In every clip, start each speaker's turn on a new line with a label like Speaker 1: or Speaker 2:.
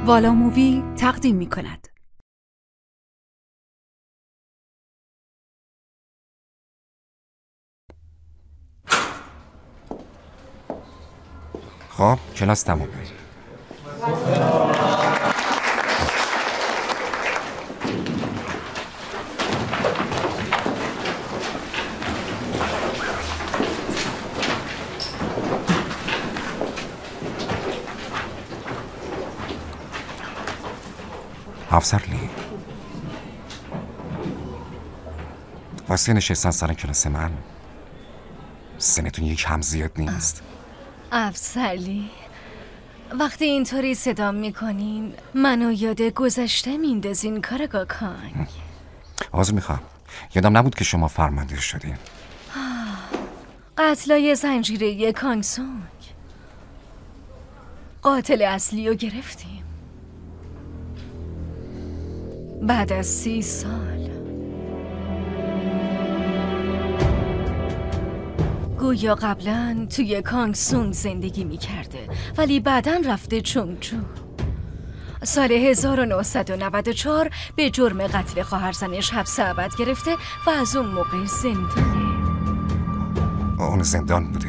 Speaker 1: والا مووی تقدیم می کند.
Speaker 2: خب کلاس تمومه. افسر لی، واسه نشستن سر کلاس من سنتون یک هم زیاد نیست؟
Speaker 3: افسر لی، وقتی اینطوری صدام میکنین منو یاد گذشته میندازین کارگاه کانگ.
Speaker 2: عذر میخوام، یادم نبود که شما فرمانده شدین.
Speaker 3: قتلای زنجیره کانگ سونگ، قاتل اصلی رو گرفتیم بعد از 30 سال. گویا قبلا توی کانگ سونگ زندگی میکرده ولی بعداً رفته چونگجو. سال 1994 به جرم قتل خواهرزنش حبس ابد گرفته و از اون موقع زندانه.
Speaker 2: اون زندان بوده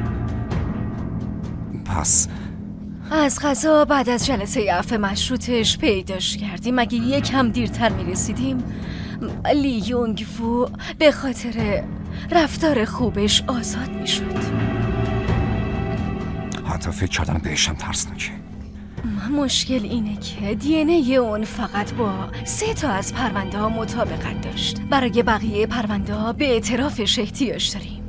Speaker 2: پس
Speaker 3: از قضا بعد از جلسه عفو مشروطش پیداش کردیم. اگه یکم دیرتر میرسیدیم لی یونگ وو به خاطر رفتار خوبش آزاد میشد.
Speaker 2: حتی فکر کردن بهشم ترسناکه.
Speaker 3: مشکل اینه که دی ان ای اون فقط با 3 تا از پرونده ها مطابقت داشت. برای بقیه پرونده ها به اعترافش احتیاج داریم.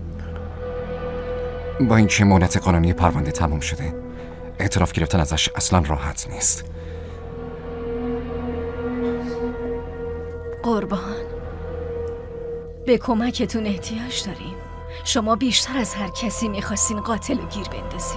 Speaker 2: با اینکه مهلت قانونی پرونده تموم شده، اعتراف گرفتن ازش اصلا راحت نیست.
Speaker 3: قربان، به کمکتون احتیاج داریم. شما بیشتر از هر کسی میخواستین قاتل رو گیر بندازین.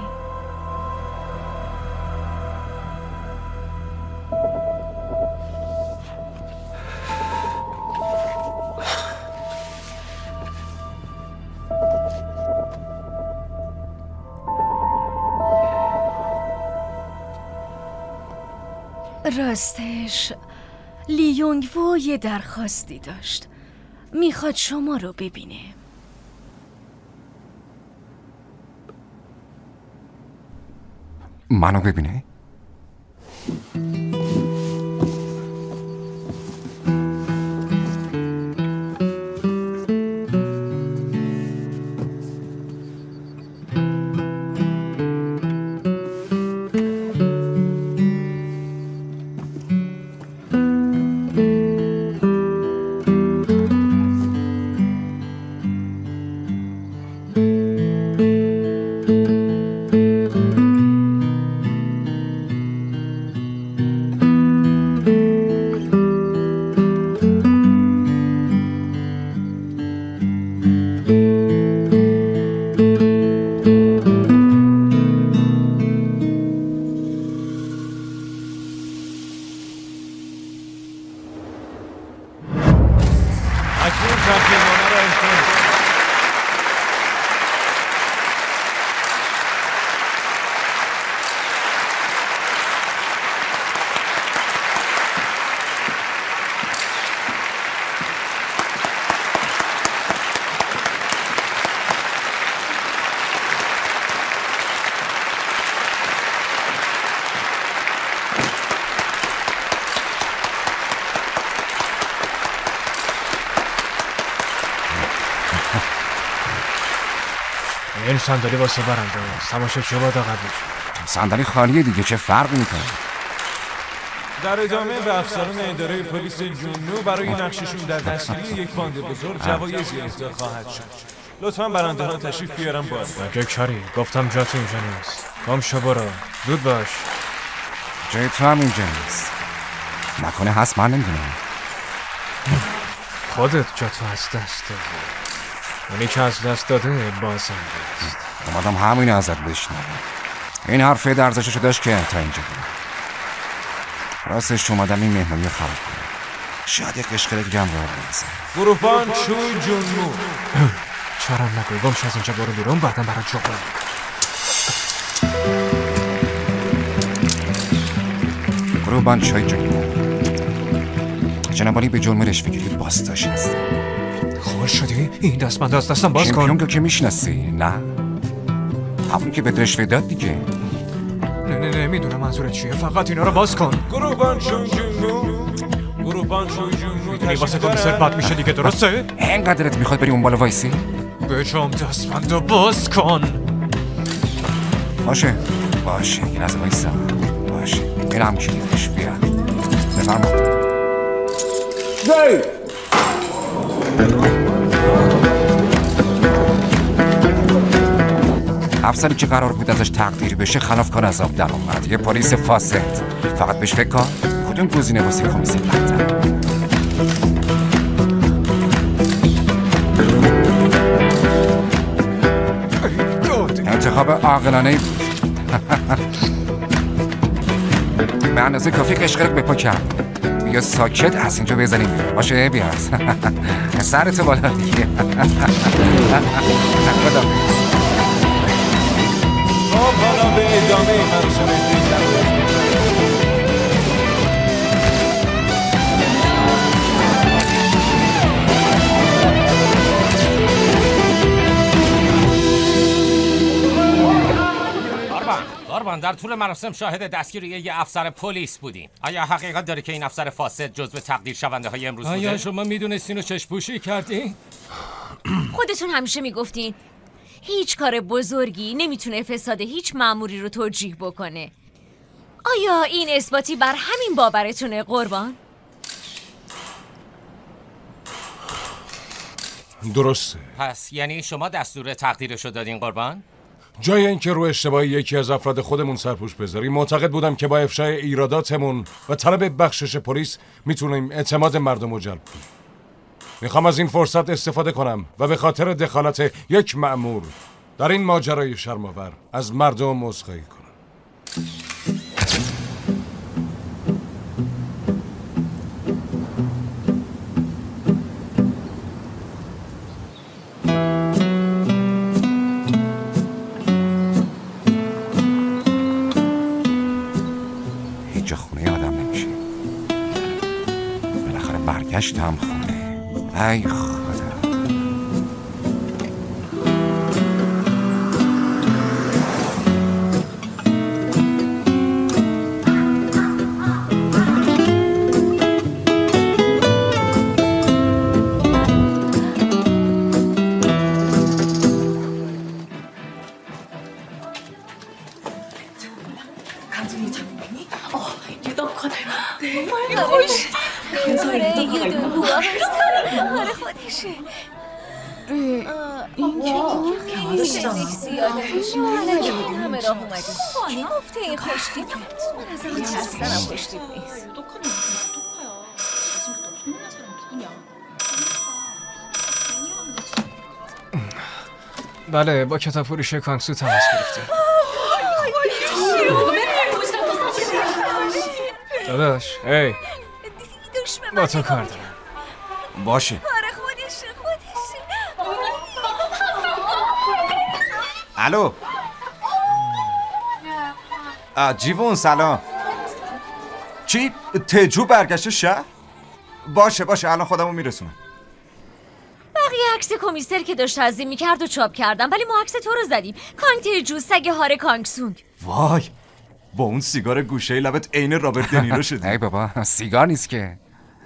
Speaker 3: راستش لی یونگ وو یه درخواستی داشت. میخواد شما رو ببینه.
Speaker 2: منو ببینه؟
Speaker 4: این صندلی واسه برنده است. تماشاچی باید عقب بشه.
Speaker 2: صندلی خالیه دیگه، چه فرقی میکنه؟
Speaker 5: در ادامه به افسران اداره پلیس جنوب برای نقششون در دستگیری یک باند بزرگ جوایزی اهدا خواهد شد. لطفاً برنده ها تشریف بیارن بالا.
Speaker 4: مگه کاری؟ گفتم جات اینجا نیست. گم شو برو. زود باش.
Speaker 2: جای تو هم اینجا نیست. نکنه هست، من نمیدونم.
Speaker 4: خودت جاتو از دست دادی. اونی که از دست داده بازنده است.
Speaker 2: اومدم همینو ازت بشنوم. این حرفه درزششو داشت که تا اینجا بود. راستش اومدم این مهمانی رو خراب کنم. شاید یک قشقر دیگه هم راه بریزم.
Speaker 5: گروهبان چوی جونمو،
Speaker 4: چرا نگو؟ گمش از اینجا برو بیرون، بعدم برای جا برو.
Speaker 2: قربان چای جونی جناب عالی به جرم رشوه‌گیری بازداشت هست.
Speaker 4: خوش شدی؟ این دستبند از دستم باز کن.
Speaker 2: چمپیون که میشناسی؟ نه همون که به رشوه داد دیگه.
Speaker 4: نه میدونم منظورت چیه، فقط اینا رو باز کن.
Speaker 5: قربان چای جونو
Speaker 4: میدونی واسه کمیسر بد میشه دیگه، درسته؟
Speaker 2: اینقدرت میخواد بری اون بالا وایسی؟
Speaker 4: بجام دستبند رو باز کن.
Speaker 2: باشه یه لحظه وایسا. باشه میرم کلیدش بیا بفرما. افسری که قرار بود ازش تقدیر بشه خلافکار از آب در اومد. یه پلیس فاسد. فقط بهش فکر کن کدوم گزینه واسه کمیسر بهتره. انتخاب عاقلانه‌ای بود. به اندازه کافی قشقرق به پا کرد. بیا ساکت از اینجا بزنیم باشه بیا. سرت بالا دیگه. خدا
Speaker 5: حالا به ادامه مراسم
Speaker 6: قربان در طول مراسم شاهد دستگیری یه افسر پلیس بودیم. آیا حقیقت داره که این افسر فاسد جزو تقدیر شونده های امروز بوده؟
Speaker 4: آیا شما میدونستین و چشم‌پوشی کردین؟
Speaker 7: خودتون همیشه میگفتین هیچ کار بزرگی نمیتونه فساد هیچ مأموری رو توجیه بکنه. آیا این اثباتی بر همین باورتونه قربان؟
Speaker 8: درسته.
Speaker 6: پس یعنی شما دستور تقدیرشو دادین قربان؟
Speaker 8: جای اینکه رو اشتباهی یکی از افراد خودمون سرپوش بذاریم، معتقد بودم که با افشای ایراداتمون و طلب بخشش پلیس میتونیم اعتماد مردم رو جلب کنیم. میخوام از این فرصت استفاده کنم و به خاطر دخالت یک مأمور در این ماجرای شرم‌آور از مردم عذرخواهی کنم.
Speaker 2: برگشتم خونه. ای خدا.
Speaker 4: بله با کتاب فروش کانگسو تماس گرفته. داداش ای با تو کار دارم.
Speaker 2: باشه الو جیوون سلام. چی؟ تجو برگشت شهر؟ باشه الان خودمو میرسونم.
Speaker 7: بقیه عکس کمیسر که داشت تعظیم میکرد و چاپ کردم، ولی ما عکس تو رو زدیم. کانگ تجو سگ هار کانگ سونگ.
Speaker 8: وای با اون سیگار گوشه لبت عین رابرت دنیرو شدی.
Speaker 2: ای بابا سیگار نیست که.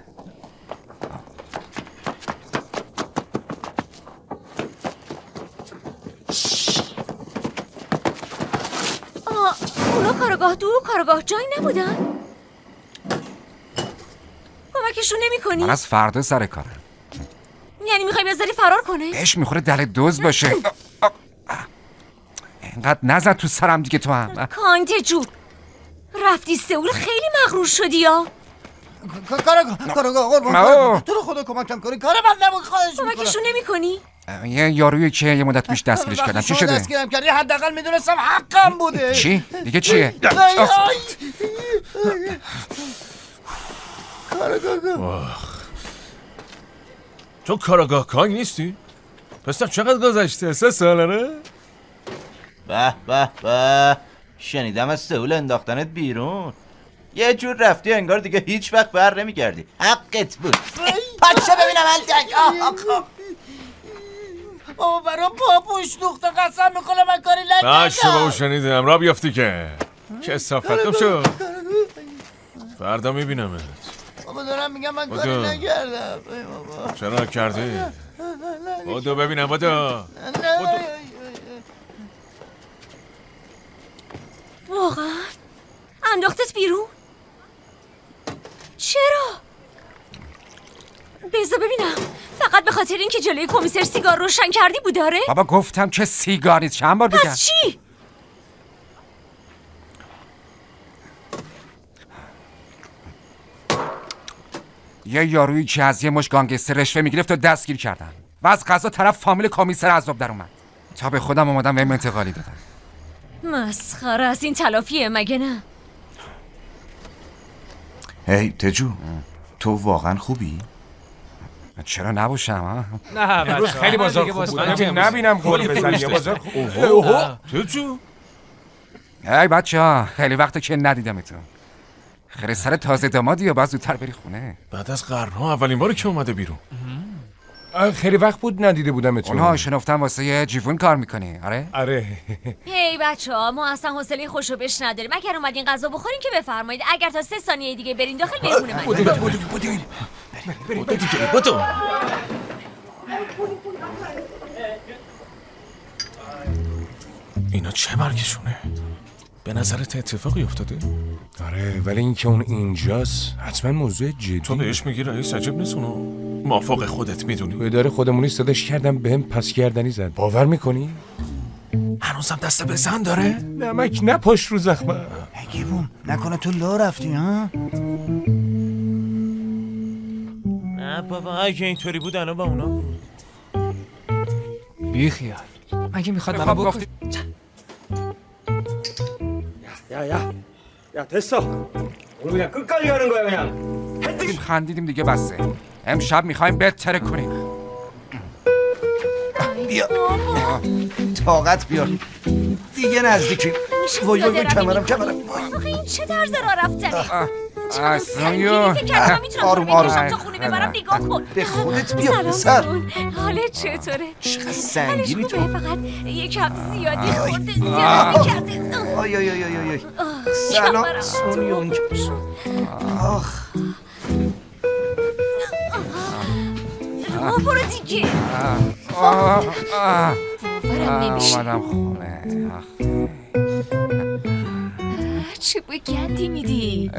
Speaker 7: اونا کارگاه دو کارگاه جایی نبودن؟ کمکشون نمی کنی؟
Speaker 2: من از فردا سر کارم.
Speaker 7: یعنی میخوای بذاری فرار کنه؟
Speaker 2: بهش میخوره دل دوز باشه. اینقدر نزد تو سرم دیگه تو هم.
Speaker 7: کانگ تجو رفتی سئول خیلی مغرور شدی یا؟
Speaker 9: کارگاه قربان تو رو خدا کمکم کنی، کار من نبود، خواهش میکنم.
Speaker 7: کمکشون نمی کنی؟
Speaker 2: یه یارویی که یه مدت پیش دستگیرش کردم. چی شده؟
Speaker 9: دستگیرم کردی حداقل میدونستم حقم بوده.
Speaker 2: چی؟ دیگه چیه؟
Speaker 5: تو کارگاه کانگ نیستی؟ پس چقدر گذشته؟ 3 ساله؟
Speaker 9: به شنیدم از سئول انداختنت بیرون.
Speaker 10: یه جور رفتی انگار دیگه هیچ وقت بر نمیگردی. حقت بود. پاچه ببینم التک.
Speaker 9: بابا برا پاپوش دوخته، قسم میکنم من کاری نکردم.
Speaker 8: باشه بابا شنیدم، را بیافتی که صافتم شد. فردا میبینمت.
Speaker 9: بابا دارم میگم من کاری نکردم.
Speaker 8: چرا کردی؟ بودو ببینم بودو.
Speaker 7: واقعا؟ انداختت بیرون؟ چرا؟ بذار ببینم. فقط به خاطر اینکه جلوی کمیسر سیگار روشن کردی بود داره؟
Speaker 2: بابا گفتم که سیگار نیست، چند بار بگم.
Speaker 7: پس چی؟
Speaker 2: یه یارویی که از یه مش گانگستر رشوه میگرفت و دستگیر کردن و از قضا طرف فامیل کمیسر عذاب در اومد. تا به خودم اومدم بهم انتقالی دادن.
Speaker 7: مسخره از این تلافیه مگه نه؟
Speaker 10: هی تجو، تو واقعا خوبی؟
Speaker 2: چرا نباشم؟
Speaker 4: نه بچه
Speaker 8: خیلی بازار خوب بود. نبینم گل بزنی. بازار خوب. تجو
Speaker 2: ای بچه ها، خیلی وقته که ندیدمتون. خیلی سر تازه دامادی یا باید زودتر بری خونه؟
Speaker 8: بعد از قرنها اولین باری که اومده بیرون. خیلی وقت بود ندیده بودمتون.
Speaker 2: اونها شنفتن واسه یه جیوون کار میکنی، آره؟
Speaker 8: آره.
Speaker 7: هی بچه ها، ما اصلا حوصله خوشو بش نداریم. اگر اومدین غذا بخورین که بفرمایید. اگر تا 3 ثانیه دیگه برین داخل مهمون من.
Speaker 8: بودو. اینا چه مرگشونه؟ به نظرت اتفاقی افتاده؟ آره، ولی اینکه اون اینجاست حتما موضوع جدی. تو بهش میگی رئیس عجب نیست اونو موافق خودت میدونی. تو اداره خودمونی صداش کردم بهم پس گردنی زد. باور میکنی؟ هنوزم دست به زن داره؟ نمک نپاش رو زخمه.
Speaker 9: گیبون نکنه تو لا رفتی ها؟
Speaker 5: نه بابا، اگه اینطوری بود الان با اونا بود.
Speaker 4: بی خیال. اگه میخواد منو بکشه.
Speaker 11: 야 됐어. 오늘 그냥 끝까지 가는 거야 그냥.
Speaker 2: خندیدیم دیگه بسه. امشب میخوایم بهتره کنیم.
Speaker 10: بیا طاقت بیار دیگه نزدیکی. وای وای کمرم.
Speaker 7: آخه این چه طرز راه رفتنه؟
Speaker 2: سونیون
Speaker 7: آروم تا خونه ببرم نگاه کن.
Speaker 10: به خودت بیا سر.
Speaker 7: حالت چطوره؟
Speaker 10: چقدر سنگینی تو.
Speaker 7: فقط یکم زیادی خورده زیادی کرده.
Speaker 10: آی آی آی آی آی. سلام سونیون. آخ
Speaker 7: برو دیگه. باورم نمیشه.
Speaker 2: اومدم خونه.
Speaker 7: چه بوی گندی میدی؟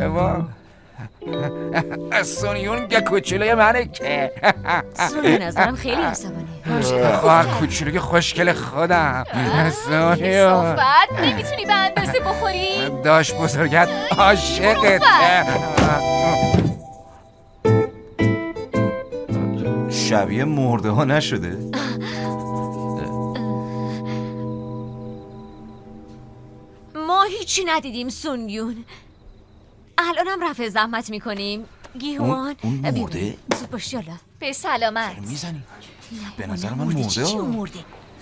Speaker 2: سونیون که کوچولوی منه که.
Speaker 7: سونیون از دارم خیلی عصبانه.
Speaker 2: خواهر کوچولوی خوشگل خودم. سونیون
Speaker 7: صحبت نمیتونی به اندازه بخوری؟
Speaker 2: داشت بزرگت عاشقته.
Speaker 10: شبیه مرده ها نشده؟
Speaker 7: ما هیچی ندیدیم سونیون. الانم رفع زحمت میکنیم. گیهوان
Speaker 10: اون مرده؟
Speaker 7: زود باش یالا. به سلامت.
Speaker 10: میزنی؟ به نظر من مرده.
Speaker 7: چی مرده؟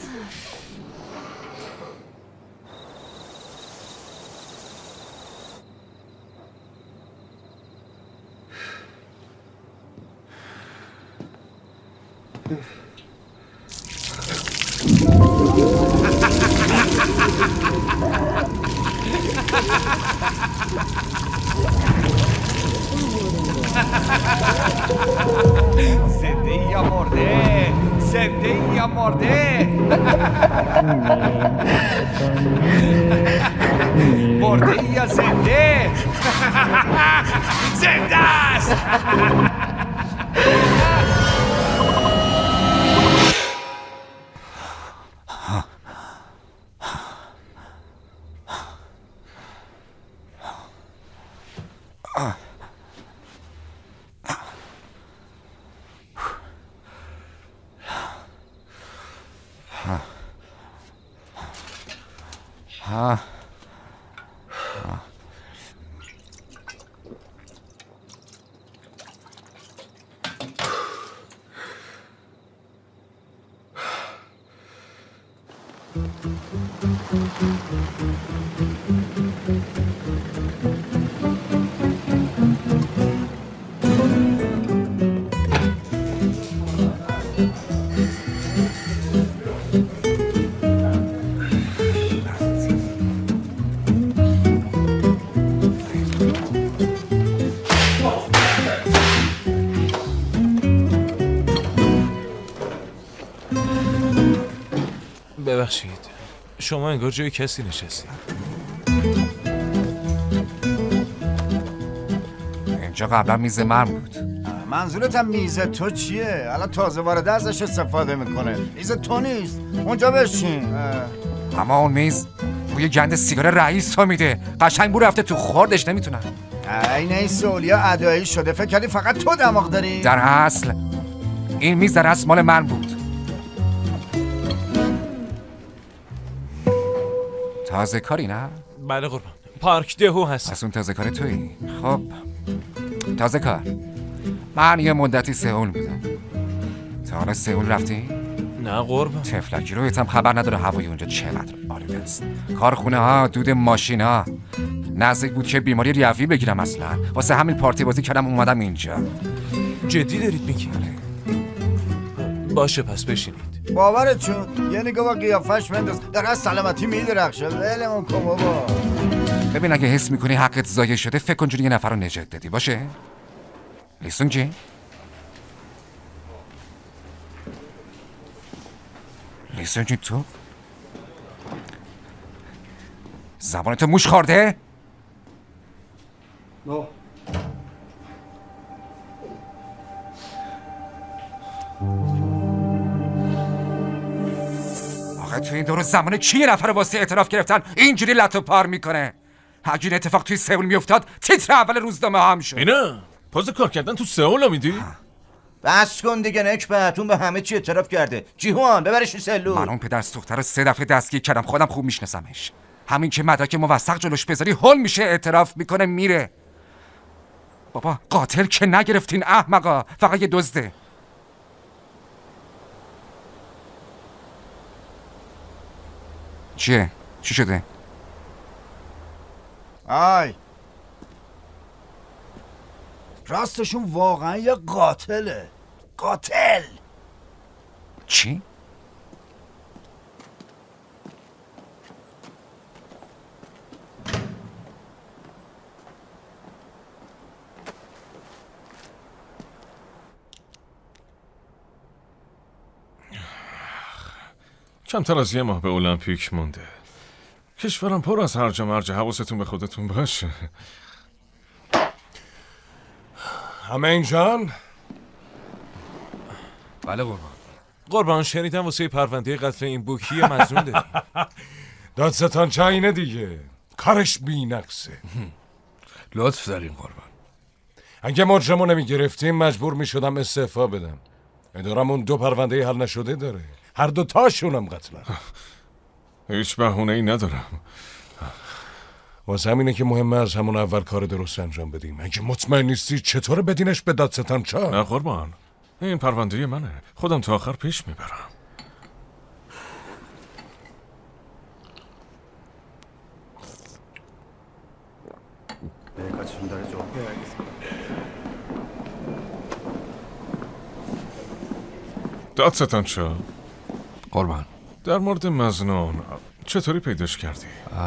Speaker 9: زنده یا مرده؟ زنده یا مرده؟ مرده یا زنده؟ زنده است.
Speaker 5: ببخشید شما انگار جای کسی نشستید.
Speaker 2: اینجا قبلا میز من بود.
Speaker 9: منظورت هم میز تو چیه؟ الان تازه وارده ازش استفاده میکنه. میز تو نیست. اونجا بشین.
Speaker 2: اما اون میز بوی گند سیگار رئیس رو میده. قشنگ بو رفته تو خوردش نمیتونم.
Speaker 9: این این سولیا ادایی شده. فکر کردی فقط تو دماغ داری؟
Speaker 2: در اصل این میز در اصل مال من بود. تازه کاری نه؟
Speaker 5: بله قربان. پارک دهو هست.
Speaker 2: از اون تازه کاری تویی؟ خب تازه کار. من یه مدتی سئول بودم. تا حالا سئول رفتی؟
Speaker 5: نه قربان.
Speaker 2: تفلکی رویت هم خبر نداره هوای اونجا چقدر آلوده است. کارخونه ها، دود ماشین ها. نزدیک بود که بیماری ریوی بگیرم اصلا. واسه همین پارتی بازی کردم اومدم اینجا.
Speaker 5: جدی دارید میگی؟ باشه پس بشینید.
Speaker 9: باورت شد؟ یه نگاه با قیافش بنداز. در از سلامتی میدرخشه. ولمون کن بابا.
Speaker 2: ببین اگه حس میکنی حقت ضایع شده فکر کن جوری یه نفر رو نجات دادی باشه؟ لیسون جی؟ لیسون جی تو؟ زبانتو موش خورده؟
Speaker 11: نه.
Speaker 2: آخه تو این دور زمانه کی یه نفر واسه اعتراف گرفتن اینجوری لطو پار میکنه؟ اگه این اتفاق توی سئول میافتاد تیتر اول روزنامه هم شد.
Speaker 5: اینا پاز کار کردن تو سئول میدی؟
Speaker 10: بس کن دیگه نکبت، اون به همه چی اعتراف کرده. جیهان ببرش تو سلول.
Speaker 2: من اون پدر سوخته رو 3 دفعه دستگیر کردم، خودم خوب میشناسمش. همین که مدرک موثق جلوش بذاری هول میشه، اعتراف میکنه میره. بابا قاتل که نگرفتین احمقا، فقط یه دزده. چیه؟ چی شده؟
Speaker 9: آی راستشون واقعا یه قاتله. قاتل.
Speaker 2: چی؟
Speaker 5: کمتر از یه ماه به المپیک مونده. کشورم پر از هرج و مرج. حواستون به خودتون باشه.
Speaker 8: همین جان؟
Speaker 4: بله قربان.
Speaker 5: قربان شنیدم واسه پرونده قتل این بوکی مظنون دادی.
Speaker 8: دادستان چاینه دیگه. کارش بی نقصه.
Speaker 4: لطف دارین قربان.
Speaker 8: اگه مجرمو نمی گرفتیم مجبور می شدم استعفا بدم. ادارمون 2 پرونده حل نشده داره. هر 2 تاشونم قتلن.
Speaker 5: هیچ بهونه ای ندارم.
Speaker 8: واسه همینه که مهمه از همون اول کار درست انجام بدیم. اگه مطمئن نیستی چطور بدینش به دادستان چا؟
Speaker 5: نه قربان، این پرونده منه. خودم تا آخر پیش میبرم. دادستان چا؟
Speaker 4: قربان
Speaker 5: در مورد مظنون چطوری پیداش کردی؟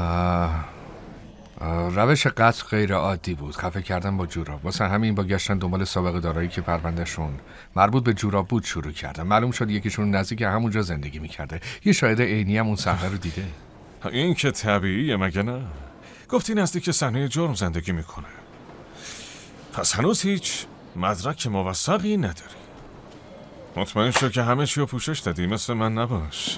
Speaker 4: روش قتل غیر عادی بود. خفه کردن با جوراب. واسه همین با گشتن دنبال سابقه دارایی که پروندهشون مربوط به جوراب بود شروع کردن. معلوم شد یکیشون نزدیک همونجا زندگی میکرده. یه شاهد عینی هم اون صحنه رو دیده.
Speaker 5: این که طبیعیه مگه نه؟ گفتی نزدیک صحنه جرم زندگی میکنه. پس هنوز هیچ مدرک موثقی نداری. مطمئن شو که همه چی رو پوشش دادی، مثل من نباش.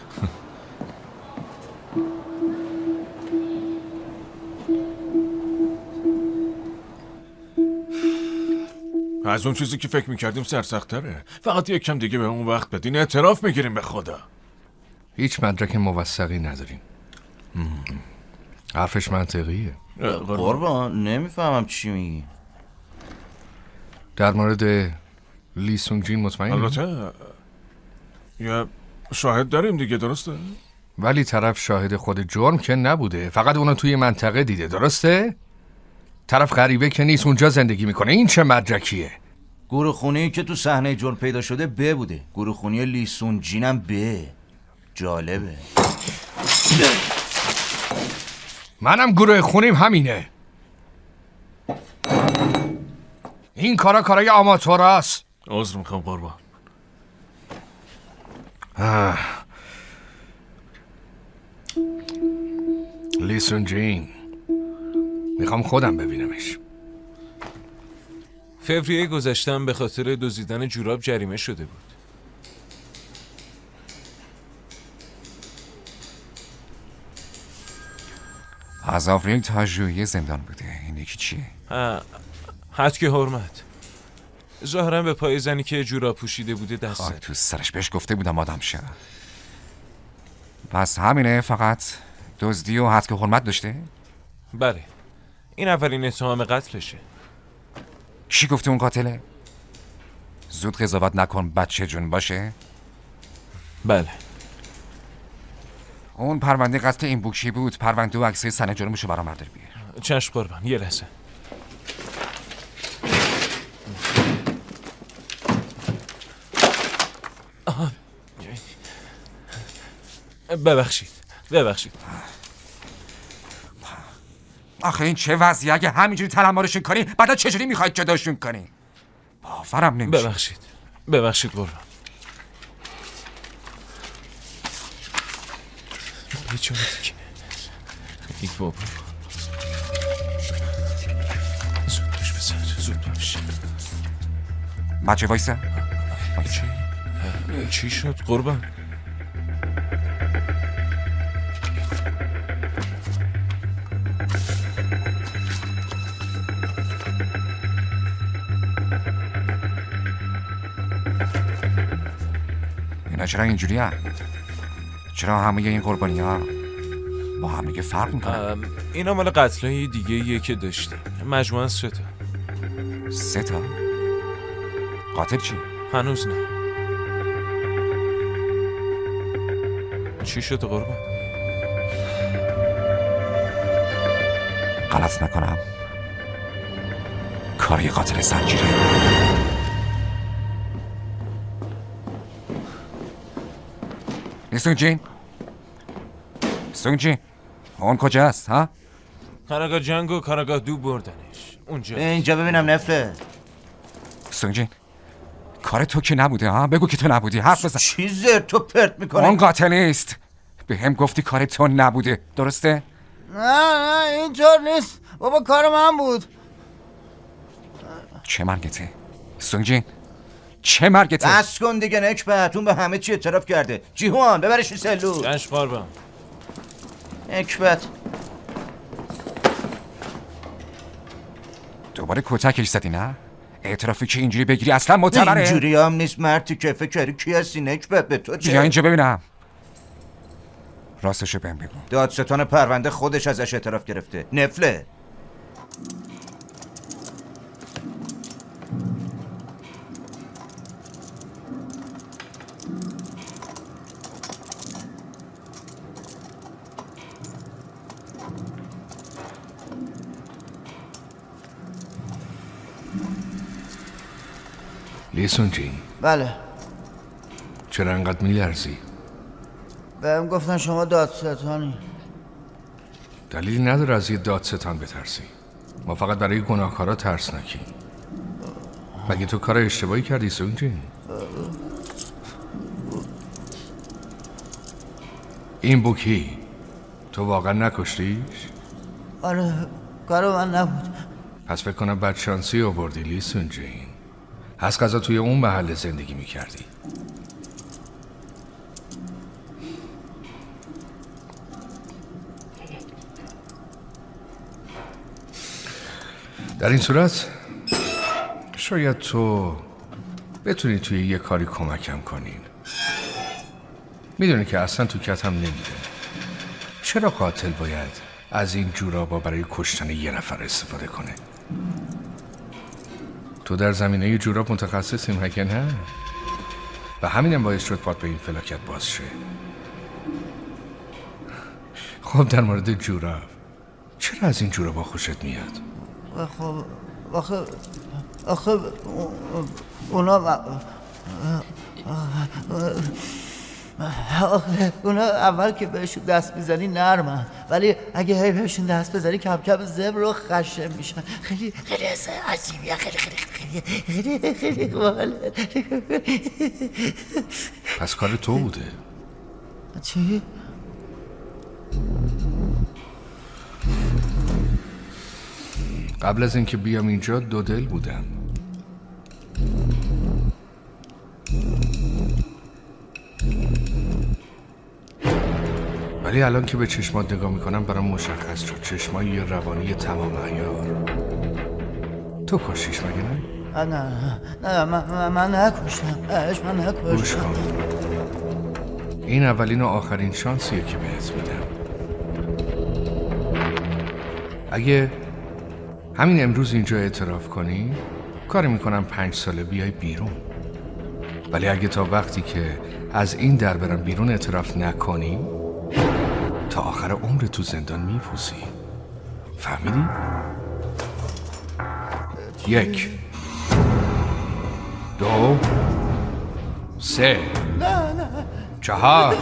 Speaker 5: از اون چیزی که فکر میکردیم سرسخت‌تره. فقط یک کم دیگه به اون وقت بدین اعتراف میگیریم به خدا.
Speaker 4: هیچ مدرک موثقی نداریم. حرفش منطقیه.
Speaker 10: قربان نمیفهمم چی میگی.
Speaker 4: در مورد لی سونگ جین مطمئنی؟
Speaker 5: البته یه شاهد داریم دیگه، درسته؟
Speaker 4: ولی طرف شاهد خود جرم که نبوده، فقط اونو توی منطقه دیده، درسته؟ طرف غریبه که نیست، اونجا زندگی میکنه. این چه مدرکیه؟
Speaker 10: گورخونه‌ای که تو صحنه جرم پیدا شده ب بوده. گورخونی لی سونگ جینم ب. جالبه.
Speaker 4: منم گروه خونیم همینه. این کارای آماتوراست.
Speaker 5: عذر میخوام قربان.
Speaker 4: لیسون جین، میخوام خودم ببینمش.
Speaker 12: فوریه گذشتم به خاطر دزدیدن جوراب جریمه شده بود.
Speaker 2: از آوریل تا ژوئیه زندان بوده. این یکی چیه؟
Speaker 12: حد که حرمت. ظاهرا به پای زنی که جوراب پوشیده بوده دست زد.
Speaker 2: تو سرش بهش گفته بودم آدم شه. پس همینه؟ فقط دزدی و حد که حرمت داشته؟
Speaker 12: بله، این اولین اتهام قتلشه.
Speaker 2: کی گفته اون قاتله؟ زود قضاوت نکن بچه جون باشه؟
Speaker 12: بله.
Speaker 2: اون پرونده قتل این بوکی بود. پرونده و عکسای سن جرمشو برام بردار بیار.
Speaker 12: چشم قربان، یه لحظه. ببخشید.
Speaker 2: آخه این چه وضعیه؟ اگه همینجوری تلمبارشون کنی بعدا چجوری میخواید جداشون کنی؟ باورم نمیشه.
Speaker 12: ببخشید قربان. بیچاره دیگه. ای بابا. زود باش بزن، زود باش.
Speaker 2: بچه وایسا.
Speaker 12: چی شد قربان؟
Speaker 2: اینا چرا اینجوری ها؟ چرا همه این قربانی ها با هم دیگه فرق میکنن؟
Speaker 12: اینا مال قتلای دیگه یه که داشتیم. مجموعاً 3 تا.
Speaker 2: 3 تا؟ قاتل چی؟
Speaker 12: هنوز نه. چی شد قربان؟
Speaker 2: غلط نکنم کاری قاتل زنجیره. سونگ جین اون کجاست ها؟
Speaker 12: کاراگاه جنگ و کاراگاه دو بردنش اونجا.
Speaker 10: اینجا ببینم نفله.
Speaker 2: سونگ جین کار تو که نبوده ها؟ بگو که تو نبودی، حرف بزن.
Speaker 10: چی زرت و پرت میکنه؟
Speaker 2: اون قاتل نیست. به هم گفتی کار تو نبوده، درسته؟
Speaker 9: نه اینطور نیست بابا، کار من بود.
Speaker 2: چه مرگته؟ سونگ جین چه مرگته؟
Speaker 10: بس کن دیگه نکبت، اون به همه چی اعتراف کرده. جیهوان ببرش تو سلول.
Speaker 12: دنش قربان.
Speaker 10: نکبت
Speaker 2: دوباره کتکش زدی نه؟ اعترافی که اینجوری بگیری اصلا معتبره؟
Speaker 10: اینجوری هم نیست مرد. تو کفه کاری کی هستی نکبت؟ به تو چه؟
Speaker 2: بیا اینجا ببینم. راستشو بهم بگو.
Speaker 10: دادستان پرونده خودش ازش اعتراف گرفته. نفله.
Speaker 4: لیسون جین.
Speaker 9: بله.
Speaker 4: چرا انقدر میلرزی؟
Speaker 9: بهم گفتن شما دادستانی.
Speaker 4: دلیل نداره از یه دادستان بترسی. ما فقط برای گناهکارا ترسناکیم. مگه تو کار اشتباهی کردی سونگ جین؟ این بوکی تو واقعا نکشتیش؟
Speaker 9: آره کار من نبود.
Speaker 4: پس فکر کنم بدشانسی آوردی لیسون جین. از قضا توی اون محله زندگی میکردی. در این صورت شاید تو بتونی توی یه کاری کمکم کنین. میدونی که اصلا تو کتم نمیره. چرا قاتل باید از این جورابا برای کشتن یه نفر استفاده کنه؟ تو در زمینه جوراب متخصصی مگه نه؟ و همینم باعث شد پات به این فلاکت باز شه. خب در مورد جوراب، چرا از این جورابا خوشت میاد؟
Speaker 9: خب آخه اونا اول که بهشون دست میزنی نرمن، ولی اگه هی بهشون دست بزنی کم کم زبر و خشن میشن. خیلی عجیبیه. خیلی باحاله.
Speaker 4: پس کار تو بوده.
Speaker 9: چی؟
Speaker 4: قبل از اینکه بیام اینجا دو دل بودم. ولی الان که به چشمات نگاه میکنم برام مشخص شد چشمایی روانی تمام عیار. تو کشیش مگه نه؟
Speaker 9: نه من نکشتم. من نکشتم.
Speaker 4: گوش کن، این اولین و آخرین شانسیه که بهت میدم. اگه همین امروز اینجا اعتراف کنی کاری میکنم 5 ساله بیای بیرون. ولی اگه تا وقتی که از این در برم بیرون اعتراف نکنی تا آخر عمر تو زندان میپوسی. فهمیدی؟ 1 2 3 4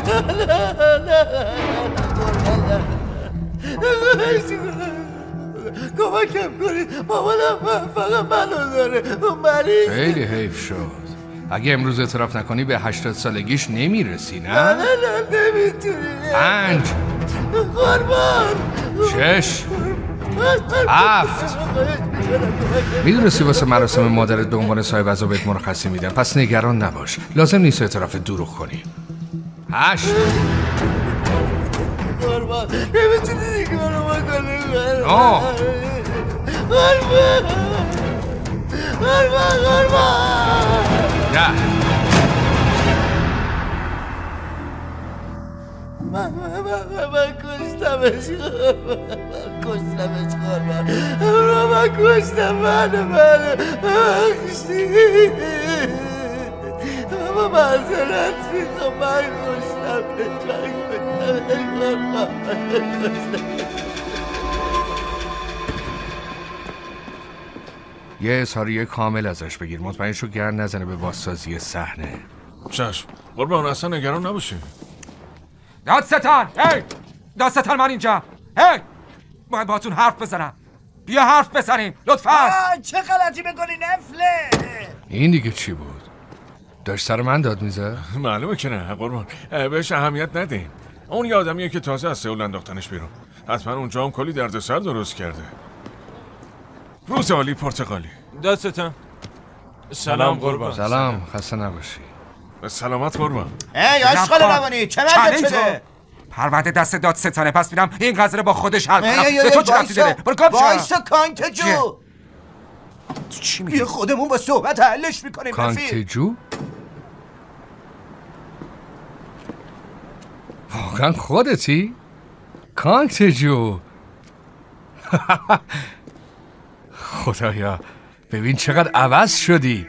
Speaker 9: کمکم کنید، مامانم فقط منو داره، مریض.
Speaker 4: خیلی حیف شد. اگه امروز اعتراف نکنی به 80 سالگیش نمیرسی، نه؟
Speaker 9: نه نمیتونی.
Speaker 4: 5
Speaker 9: قربان
Speaker 4: 6 7 میدونستی واسه مراسم مادرت به عنوان صاحب عزا بهت مرخصی میدن، پس نگران نباش، لازم نیست اعتراف دروغ کنی. 8
Speaker 9: قربان نمیتونی نگارو بکنی.
Speaker 4: 9
Speaker 9: قربان
Speaker 4: 10
Speaker 9: من کشتمش قربان. من کشتم. من معذرت میخوام. من کشتم.
Speaker 4: یه اظهاریه کامل ازش بگیر، مطمئن شو گرد نزنه به بازسازی صحنه.
Speaker 5: چشم قربان، اصلا نگران نباشی.
Speaker 2: دادستان، هی دادستان، من اینجا. هی باید باهاتون حرف بزنم. بیا حرف بزنیم لطفا.
Speaker 9: چه غلطی میکنی نفله؟
Speaker 4: این دیگه چی بود؟ داشت سر من داد میزد؟
Speaker 5: معلومه که نه قربان، بهش اهمیت ندین. اون یه آدمیه که تازه از سئول انداختنش بیرون. حتما اونجا هم کلی دردسر درست کرده. روز عالی پرتغالی.
Speaker 12: دادستان. سلام قربان.
Speaker 4: سلام، خسته نباشی.
Speaker 5: سلامت قربان.
Speaker 10: ای آشغال روانی چه مرد شده؟
Speaker 2: پرونده دست دادستانه، پس میرم این قضیه رو با خودش حل کنم. به تو چه ربطی داره؟ برو گم شو.
Speaker 10: وایسا کانتجو.
Speaker 2: چی میگی؟
Speaker 10: بیا خودمون با صحبت حلش میکنیم.
Speaker 4: کانتجو؟ واقعا خودتی؟ کانتجو. خدایا ببین چقدر عوض شدی.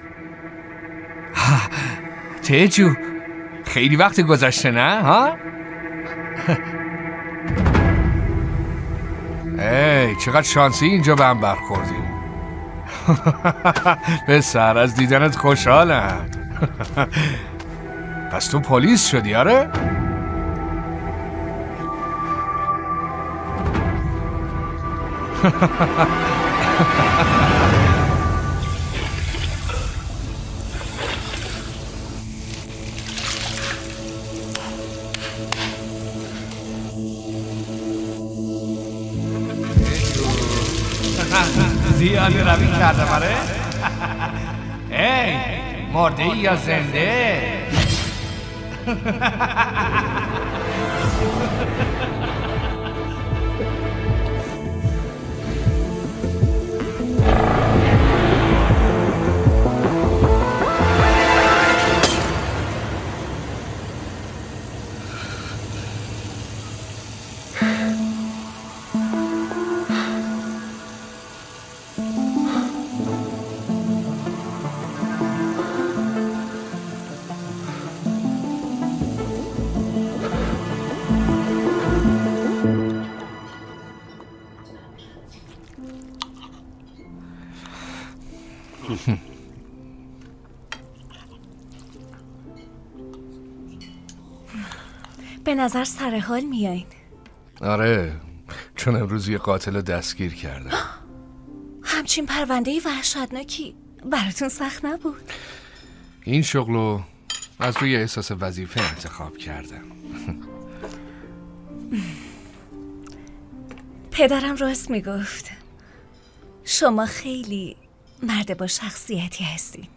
Speaker 4: تجو خیلی وقت گذشته نه ها؟ ای چقدر شانسی اینجا به هم برخوردیم. پسر از دیدنت خوشحالم. پس تو پلیس شدی آره؟ زیادی روی کردم آره؟ ای مرده ای یا زنده؟
Speaker 3: به نظر سر حال میاین.
Speaker 4: آره چون امروز یه قاتل دستگیر کردم.
Speaker 3: همچین پرونده وحشتناکی براتون سخت نبود؟
Speaker 4: این شغلو از روی احساس وظیفه انتخاب کردم.
Speaker 3: پدرم راست میگفت.
Speaker 13: شما خیلی مرد با شخصیتی هستین.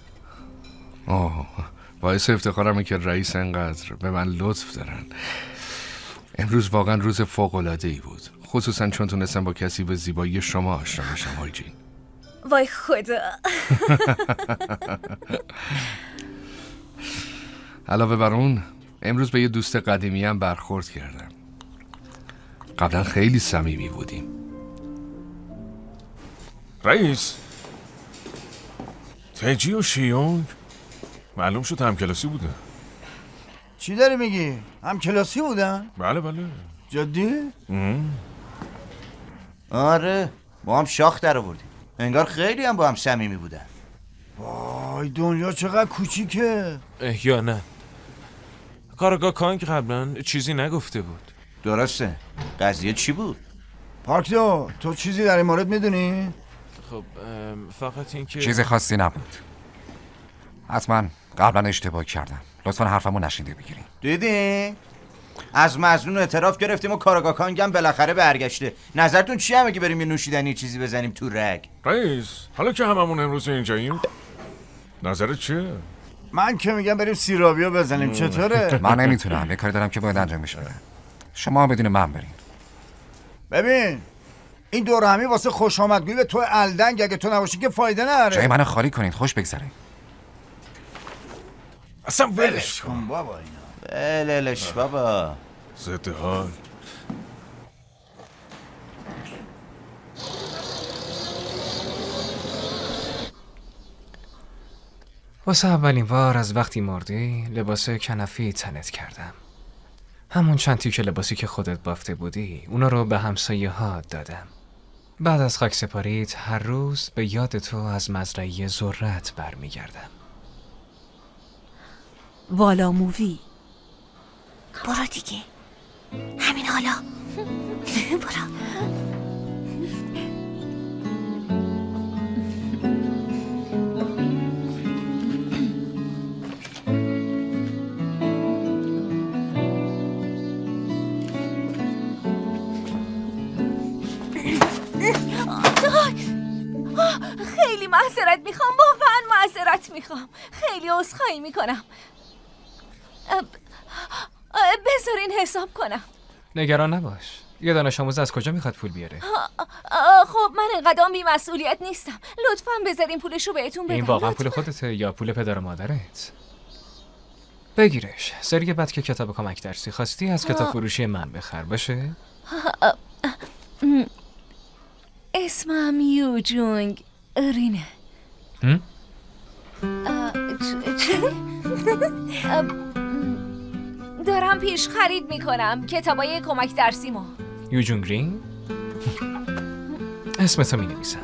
Speaker 4: باعث افتخارمه که رئیس انقدر به من لطف دارن. امروز واقعا روز فوق‌العاده‌ای بود، خصوصا چون تونستم با کسی به زیبایی شما آشنا بشم. های جین.
Speaker 13: وای خدا.
Speaker 4: علاوه بر اون امروز به یه دوست قدیمی هم برخورد کردم. قبلا خیلی صمیمی بودیم.
Speaker 5: رئیس، تجی و شیونگ معلوم شد همکلاسی بودن.
Speaker 9: چی داری میگی؟ همکلاسی بودن؟
Speaker 5: بله بله.
Speaker 9: جدی؟
Speaker 10: آره، با هم شاخ در آوردیم. انگار خیلی هم با هم صمیمی بودن.
Speaker 9: وای دنیا چقدر کوچیکه.
Speaker 12: یا نه، کارگاه کانگ قبلا چیزی نگفته بود.
Speaker 10: درسته. قضیه چی بود؟
Speaker 9: پارکدو، تو چیزی در این مورد میدونی؟
Speaker 12: خب فقط این که
Speaker 2: چیز خاصی نبود. حتما قبلا اشتباه کردم. لطفا حرفمو نشنیده بگیریم.
Speaker 10: دیدی؟ از مظنون اعتراف گرفتیم و کارگاه کانگ هم بالاخره برگشته. نظرتون چی همه که بریم یه نوشیدنی چیزی بزنیم تو رگ؟
Speaker 5: رئیس، حالا که هممون امروز اینجاییم نظرت چیه؟
Speaker 9: من که میگم بریم سیرابیو بزنیم. چطوره؟
Speaker 2: من نمیتونم، یه کاری دارم که باید انجامش بدم. شما بدون من برین.
Speaker 9: ببین این دور همی واسه خوش آمدگویی به تو الدنگ، اگه تو نباشی که فایده نداره.
Speaker 2: جای منو خالی کنید، خوش بگذره.
Speaker 5: اصلا ولش کن
Speaker 9: بابا اینا.
Speaker 10: ولش بابا.
Speaker 5: ضد حال.
Speaker 14: واسه اولین بار از وقتی مردی لباس کنفی تنت کردم. همون چند تیکه لباسی که خودت بافته بودی اونا رو به همسایه ها دادم. بعد از خاک سپاریت هر روز به یاد تو از مزرعه ذرت برمیگردم.
Speaker 1: والا مووی.
Speaker 13: برو دیگه، همین حالا. برو. خیلی معذرت میخوام، واقعا معذرت میخوام. خیلی عذرخواهی میکنم. بذارین حساب کنم.
Speaker 14: نگران نباش. یه دانش آموز از کجا میخواد پول بیاره؟
Speaker 7: خب من انقدام بی مسئولیت نیستم. لطفاً بذارین پولشو بهتون بدم.
Speaker 14: این واقعا پول خودته یا پول پدر و مادرت؟ بگیرش. سری بعد که کتاب کمک درسی خواستی از کتاب فروشی من بخر باشه؟
Speaker 3: اسمم یوجونگ رینه. دارم پیش خرید میکنم کتابای کمک درسیمو.
Speaker 14: یوجونگ رین؟ اسمتو می نویسم.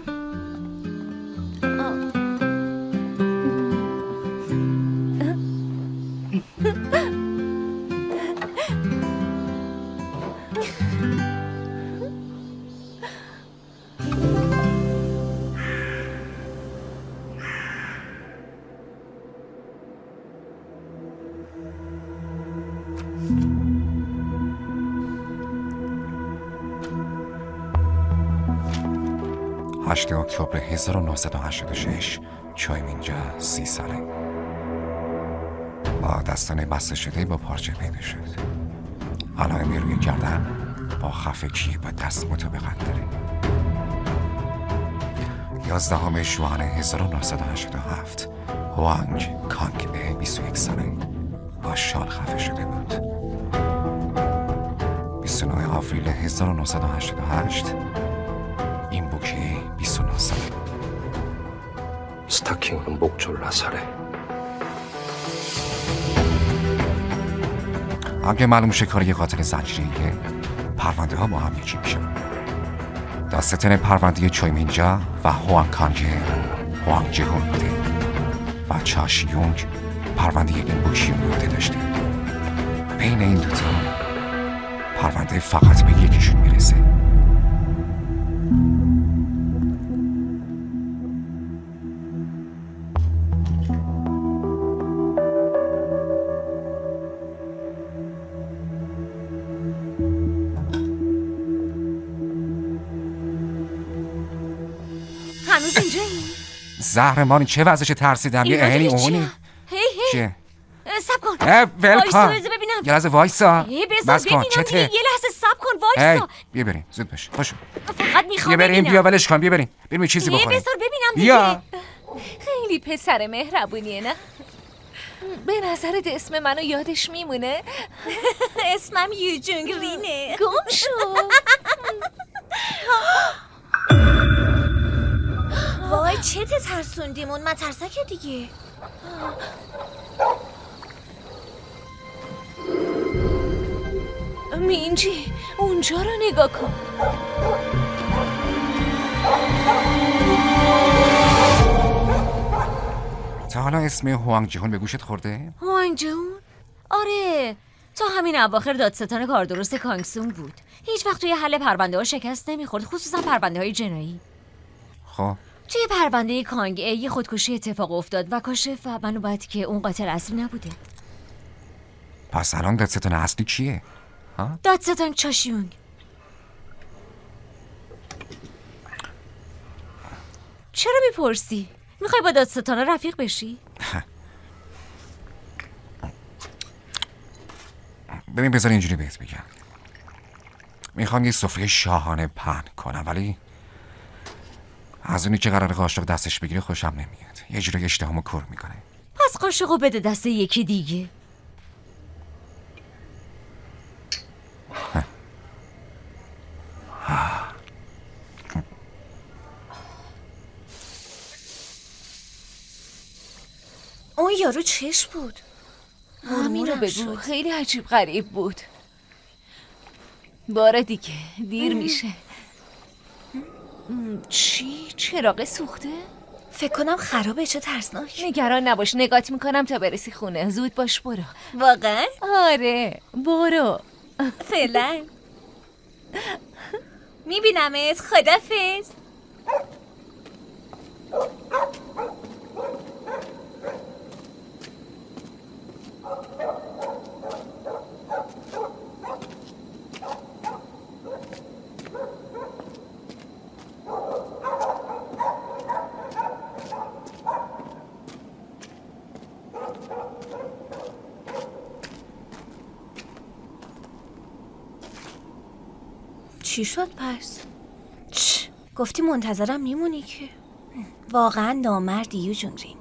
Speaker 2: هشت اکتبر 1986 چایمینجا 30 ساله با دستان بسته شده با پارچه پیدا شد. علائمی روی گردن با خفگی با دست مطابقت داره. 11 ژوئن 1987 هوانگ کانگ 21 ساله با شال خفه شده بود. 29 آوریل 1988 این بوکی 29 ساله.
Speaker 15: 스타킹은 목졸라 살해.
Speaker 2: اگه معلوم شه کار یه قاتل زنجیریه، پرونده ها با هم یکی میشه. داستان پرونده چویمینجا و هوانگ کانگ هوانگ جهون بوده و چاش یونگ پرونده این بوکی رو عهده داشته. بین این دوتا پرونده فقط به یکیشون میرسه.
Speaker 7: هنوز اینجایی؟
Speaker 2: زهرمانی چه وضعش ترسیدم یه عینی اونی
Speaker 7: هی
Speaker 2: چیه؟
Speaker 7: سب کن
Speaker 2: ول کن
Speaker 7: ببینم
Speaker 2: یه لحظه وایسا
Speaker 7: بذار ببینم دیگه. یه لحظه سب کن وایسا
Speaker 2: بیا بریم زود باش پاشو
Speaker 7: فقط میخوام
Speaker 2: بیا بریم بیا ولش کن بیا بریم چیزی بخوریم
Speaker 7: بذار ببینم
Speaker 2: بیا.
Speaker 7: دیگه
Speaker 13: خیلی پسر مهربونیه نه؟ به نظرت اسم منو یادش میمونه؟
Speaker 7: اسمم یوجونگ رینه.
Speaker 13: گم شو.
Speaker 7: وای چه ترسوندیمون. من ترسکه دیگه.
Speaker 13: مینجی اونجا رو نگاه کن.
Speaker 2: تا حالا اسم هوانگ جهون به گوشت خورده؟
Speaker 7: هوانگ جهون؟ آره تا همین اواخر دادستان کار درست کانگسونگ بود. هیچ وقت توی حل پرونده ها شکست نمیخورد، خصوصا پرونده های جنایی.
Speaker 2: خب
Speaker 7: توی پرونده کانگ ای یه خودکشی اتفاق افتاد و کاشف منو باید که اون قاتل اصلی نبوده.
Speaker 2: پس الان دادستان اصلی کیه؟
Speaker 7: دادستان چاشیونگ. چرا میپرسی؟ میخوای با دادستان رفیق بشی؟
Speaker 2: ببین بذار اینجوری بهت بگم. میخوام یه سفره شاهانه پهن کنم ولی از اونی که قرار قاشق دستش بگیره خوشم نمیاد. یه جوری اشتهامو کور میکنه.
Speaker 7: پس قاشقو بده دست یکی دیگه.
Speaker 13: اون یارو چش بود؟ همینو بگو. خیلی عجیب غریب بود. باره دیگه دیر میشه. چی؟ چراغ سوخته؟
Speaker 7: فکر کنم خرابه. چه ترسناک.
Speaker 13: نگران نباش نگات میکنم تا برسی خونه. زود باش برو.
Speaker 7: واقعا؟
Speaker 13: آره برو.
Speaker 7: فعلا میبینمت. خدافظ.
Speaker 13: چی شد پس؟
Speaker 7: گفتی منتظرم میمونی که واقعا نامردی یوجونگ رین.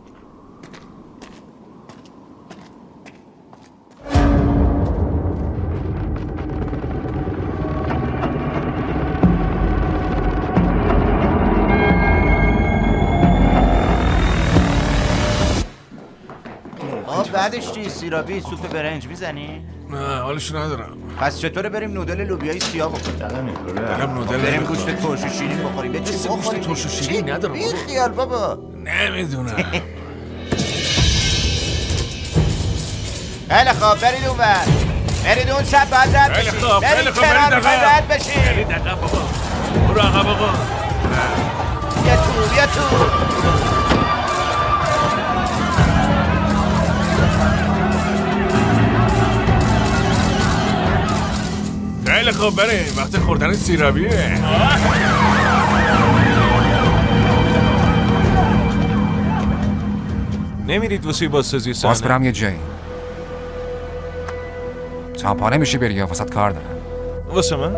Speaker 10: بعدش چی؟ سیرابی سوپ برنج میزنی؟
Speaker 5: نه حالشو ندارم.
Speaker 10: پس چطوره بریم نودل لوبیای سیاه بخوریم؟
Speaker 5: دلم نودل
Speaker 10: بریم
Speaker 5: نمیخواد.
Speaker 10: گوشت ترش و شیرین بخوریم. به چی بخوریم؟
Speaker 5: گوشت ترش و شیرین ندارم
Speaker 10: بی خیال بابا.
Speaker 5: نمیدونم.
Speaker 10: خیلی خواب برید اون ور. برید اون چپ باید رد بشید.
Speaker 5: خیلی خواب برید
Speaker 10: رد بشید.
Speaker 5: برید عقب بابا. برو عقب آقا.
Speaker 10: بیا تو.
Speaker 5: خیلی خوب بریم. وقت خوردن سیرابیه.
Speaker 12: نمیرید واسه بازسازی صحنه؟
Speaker 2: باز برم یه جایی. تا پا نمیشی بری یا واسه کار دارم.
Speaker 12: واسه من؟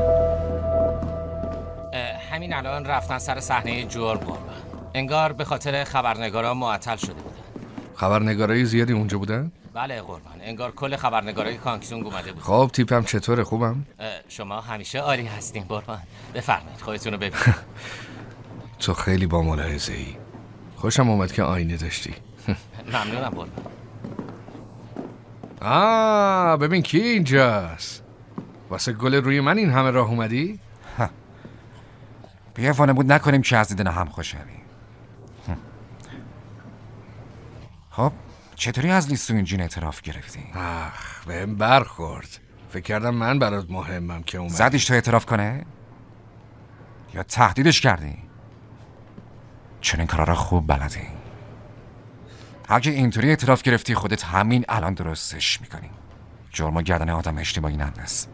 Speaker 6: همین الان رفتن سر صحنه جرم قربان. انگار به خاطر خبرنگارا معطل شده بودن.
Speaker 4: خبرنگارای زیادی اونجا بودن؟
Speaker 6: بله قربان. انگار کل خبرنگارای کانگسونگ اومده بود.
Speaker 4: خب تیپم چطوره؟ خوبم؟
Speaker 6: شما همیشه عالی هستین قربان. بفرمایید خودتون رو ببینید.
Speaker 4: تو خیلی با ملاحظه ای. خوشم اومد که آینه داشتی.
Speaker 6: ممنونم قربان.
Speaker 4: ببین کی اینجاست. واسه گل روی من این همه راه اومدی؟
Speaker 2: بیا وانمود نکنیم که از دیدن هم خوشحالیم. خب چطوری از لیسونجین اعتراف گرفتی؟
Speaker 4: بهم برخورد. فکر کردم من برات مهمم که اومدی.
Speaker 2: زدیش تو اعتراف کنه؟ یا تهدیدش کردی؟ چون این کارا را خوب بلدی. اگه اینطوری اعتراف گرفتی خودت همین الان درستش میکنی. جرم و گردن آدم اشتباهی ننداز.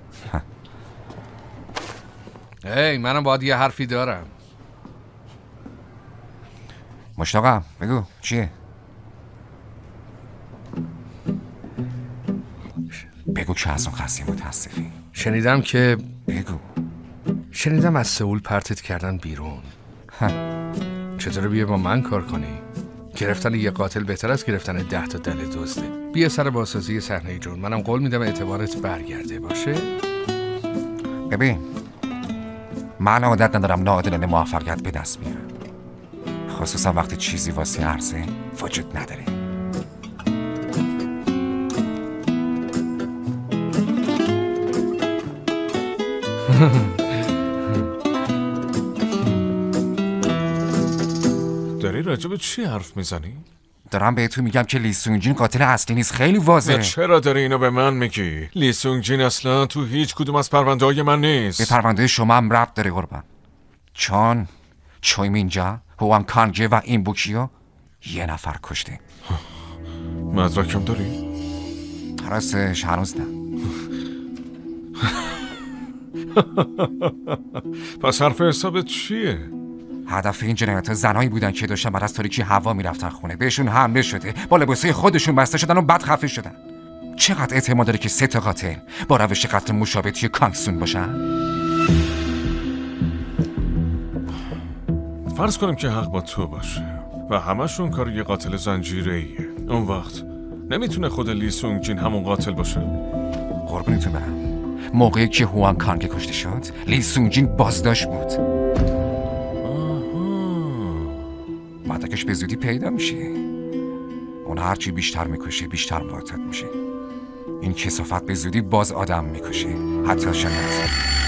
Speaker 4: منم باید یه حرفی دارم.
Speaker 2: مشتاقم. بگو چیه؟ بگو که از اون قضیه متاسفی.
Speaker 4: شنیدم از سئول پرتت کردن بیرون. چطوره بیا با من کار کنی؟ گرفتن یه قاتل بهتر از گرفتن 10 تا دل دزده. بیا سر بازسازی صحنه جرم. منم قول میدم اعتبارت برگرده باشه.
Speaker 2: ببین من عادت ندارم ناعادلانه موفقیت به دست بیارم، خصوصا وقتی چیزی واسه عرضه وجود نداره.
Speaker 5: داری راجب چی حرف میزنی؟
Speaker 2: دارم بهتون میگم که لی سونگ جین قاتل اصلی نیست. خیلی واضحه.
Speaker 5: چرا داری اینو به من میگی؟ لی سونگ جین اصلا تو هیچ کدوم از پرونده های من نیست.
Speaker 2: به پرونده شما هم ربط داره قربان، چون چوی مینجا، هوان کانگه و این بوکیو یه نفر کشته.
Speaker 5: مدرکم داری؟
Speaker 2: راستش هنوز نه.
Speaker 5: پس حرف حسابت چیه؟
Speaker 2: هدف این جنایت زنایی بودن که داشتن بعد از تاریکی هوا میرفتن خونه، بهشون حمله شده، با لباسای خودشون بسته شدن و بعد خفه شدن. چقدر احتمال داره که 3 تا قاتل با روش قتل مشابه توی کانگسون باشن؟
Speaker 5: فرض کنیم که حق با تو باشه و همشون کار یه قاتل زنجیره‌ایه. اون وقت نمیتونه خود لی سونگ جین همون قاتل باشه؟
Speaker 2: قربونتون برم، موقعی که هوان کانگ کشته شد لی سونگ جین بازداشت بود. مدرکش به زودی پیدا میشه. اون هرچی بیشتر میکشه بیشتر مرتب میشه. این کثافت به زودی باز آدم میکشه، حتی شاید.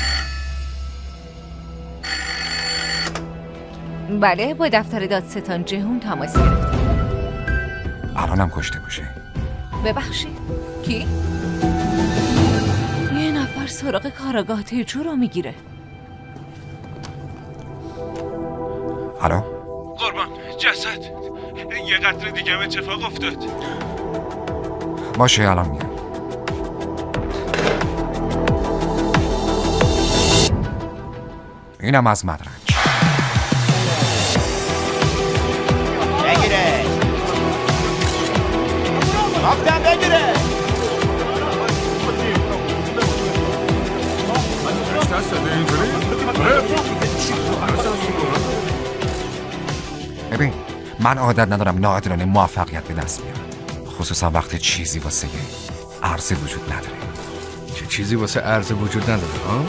Speaker 13: بله، با دفتر دادستان جهون تماس گرفتم.
Speaker 2: الانم کشته باشه.
Speaker 13: ببخشید کی؟ یه نفر سراغ کاراگاه تیجو رو میگیره.
Speaker 2: الو؟
Speaker 12: قربان جسد، یه قتل دیگه هم اتفاق افتاد.
Speaker 2: باشه الان میام. اینم از مدرک.
Speaker 10: بگیره گفتم بگیره.
Speaker 2: ببین من عادت ندارم ناعادلانه موفقیت به دست بیارم، خصوصا وقتی چیزی واسه عرضه وجود نداره.
Speaker 4: که چیزی واسه عرضه وجود نداره ها؟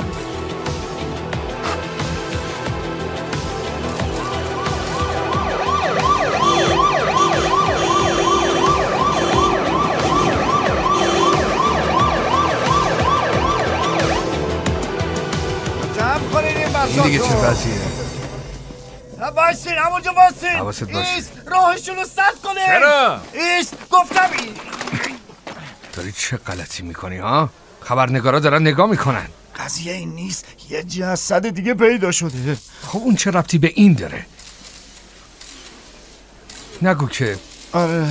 Speaker 4: این دیگه چه وضعیه؟
Speaker 9: باشین همونجا باشین.
Speaker 4: حواست باشه.
Speaker 9: ایست راهشون رو سد کنه.
Speaker 4: چرا؟
Speaker 9: ایست گفتم.
Speaker 4: داری چه غلطی میکنی ها؟ خبرنگارا دارن نگاه میکنن.
Speaker 9: قضیه این نیست، یه جسد دیگه پیدا شده.
Speaker 4: خب اون چه ربطی به این داره؟ نگو که
Speaker 9: آره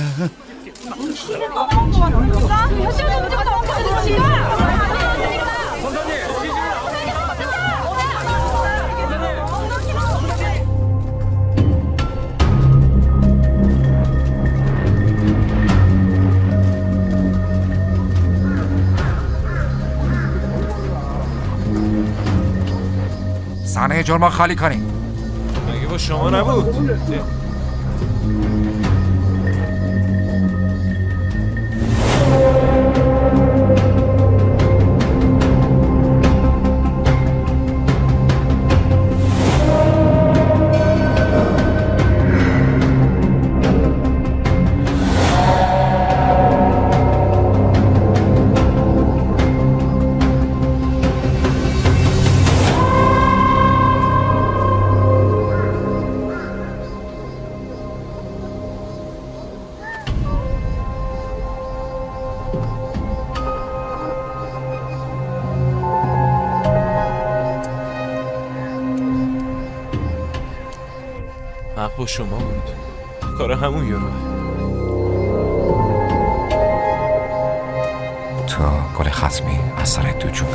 Speaker 2: صحنه جرم خالی کنیم.
Speaker 12: مگه با شما نبود؟ حق با شما بود. کار همون یاروه.
Speaker 2: تو گل ختمی از سر دو جون.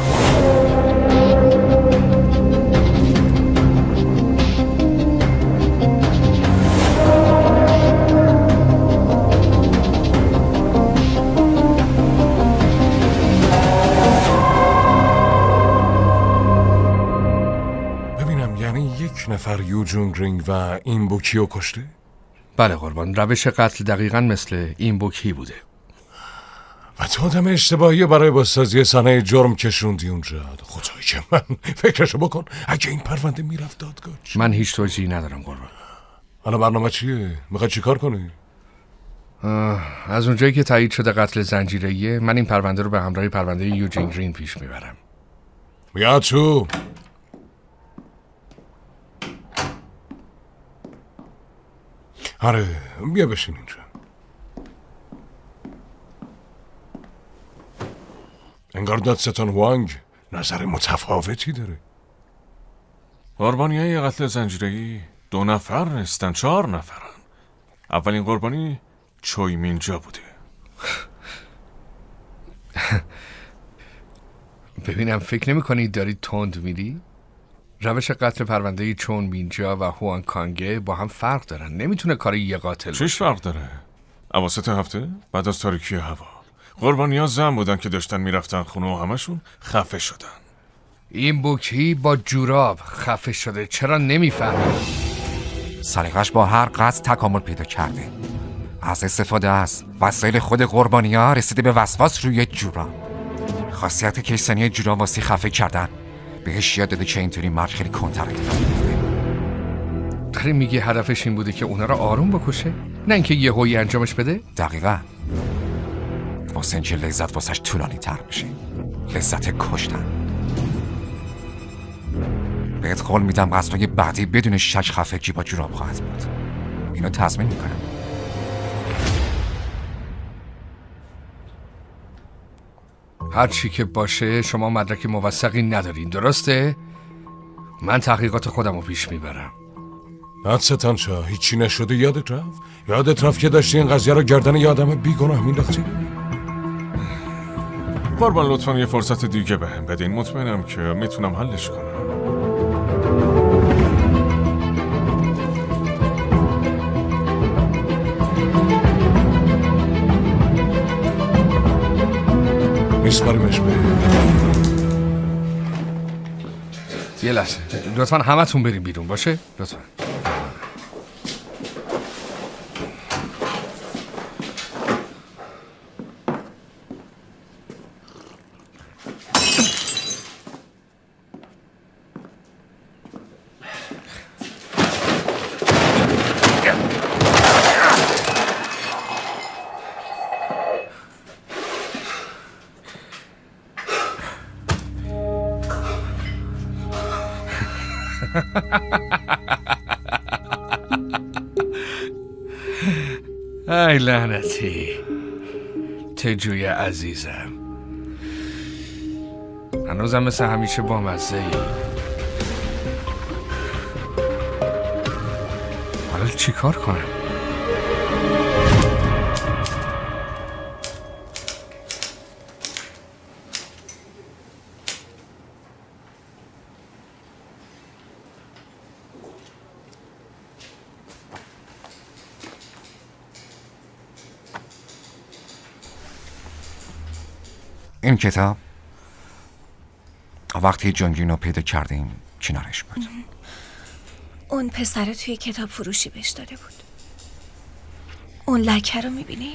Speaker 8: ببینم یعنی یک نفر یوجونگ رینگ و این بوکیو کشته؟
Speaker 4: بله قربان، روش قتل دقیقاً مثل این بوکی بوده.
Speaker 8: و تو آدم اشتباهی برای بازسازی صحنه جرم کشوندی اونجا. خدایی که من فکرشو بکن اگه این پرونده میرفت دادگاه.
Speaker 4: من هیچ توجیهی ندارم قربان.
Speaker 8: حالا برنامه چیه؟ میخوای چی کار کنی؟
Speaker 4: از اونجایی که تایید شده قتل زنجیره‌ایه، من این پرونده رو به همراه پرونده یوجینگ رین پیش میبرم.
Speaker 8: بیا تو. آره بیا بشین اینجا. انگار دادستان وانگ نظر متفاوتی داره.
Speaker 5: قربانیای قتل زنجیره‌ای 2 نفر نیستن، 4 نفرن. اولین قربانی چوی مینجا بوده.
Speaker 4: ببینم فکر نمی کنید دارید تند میری؟ روش قتل پرونده چون مینجا و هوان کانگه با هم فرق دارن. نمیتونه کار یه قاتل
Speaker 5: چیش فرق داره؟ اواسط هفته بعد از تاریکی هوا قربانی‌ها زن بودن که داشتن میرفتن خونه و همشون خفه شدن.
Speaker 4: این بوکی با جوراب خفه شده، چرا نمیفهمی؟
Speaker 2: سلیقش با هر قصد تکامل پیدا کرده. از استفاده از وسایل خود قربانی‌ها رسیده به وسواس روی جوراب. خاصیت کیسانی جوراب واسه خفه کردن بهش یاد داده که اینطوری مرد خیلی کنتر اتفاق میفته.
Speaker 4: داری میگی هدفش این بوده که اونا رو آروم بکشه؟ نه اینکه یهویی انجامش بده؟
Speaker 2: دقیقاً. واسه اینکه لذت واسش طولانی تر بشه. لذت کشتن. بهت قول میدم قصدای بعدی بدون شک خفگی با جوراب خواهد بود. اینو تضمین میکنم.
Speaker 4: هر چی که باشه شما مدرک موثقی ندارین، درسته؟ من تحقیقات خودم رو پیش میبرم.
Speaker 8: دادستان شاه هیچی نشده یادت رفت؟ یادت رفت که داشتی این قضیه رو گردن یه آدم بیگناه مینداختی؟
Speaker 5: قربان لطفاً یه فرصت دیگه بهم بدین، مطمئنم که میتونم حلش کنم.
Speaker 8: میسپاریمش به
Speaker 4: یه لحظه لطفاً همتون بریم بیرون، باشه؟ لطفاً. ای لعنتی تجوی عزیزم، هنوزم مثل همیشه با مزه ای. حالا چی کار کنم؟
Speaker 2: این کتاب وقتی جونگین رو پیدا کردیم کنارش بود.
Speaker 13: اون پسره توی کتاب فروشی بهش داده بود. اون لکه رو میبینین؟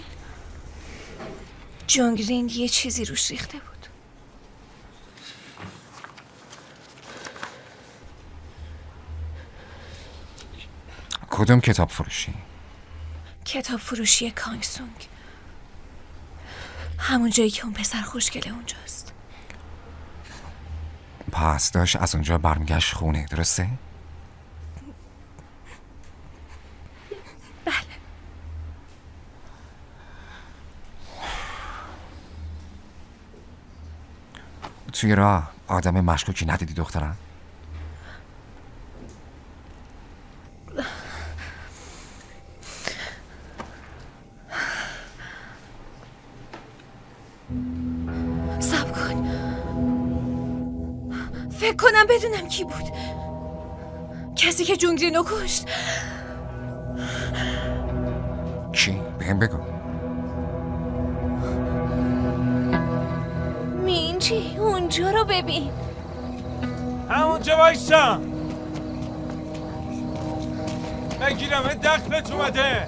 Speaker 13: جونگین یه چیزی روش ریخته بود.
Speaker 2: کدوم کتاب فروشی؟
Speaker 13: کتاب فروشی کانگ سونگ، همون جایی که اون پسر خوشگله اونجاست.
Speaker 2: پس داشت از اونجا برمیگشت خونه، درسته؟
Speaker 13: بله.
Speaker 2: توی راه آدم مشکوکی ندیدی دخترم؟
Speaker 13: صبر کن، فکر کنم بدونم کی بود. کسی که جونگرینو کشت.
Speaker 2: چی؟ بهم بگو.
Speaker 13: مینچی اونجا رو ببین.
Speaker 12: همونجا وایسا. بگیرم دخلت اومده.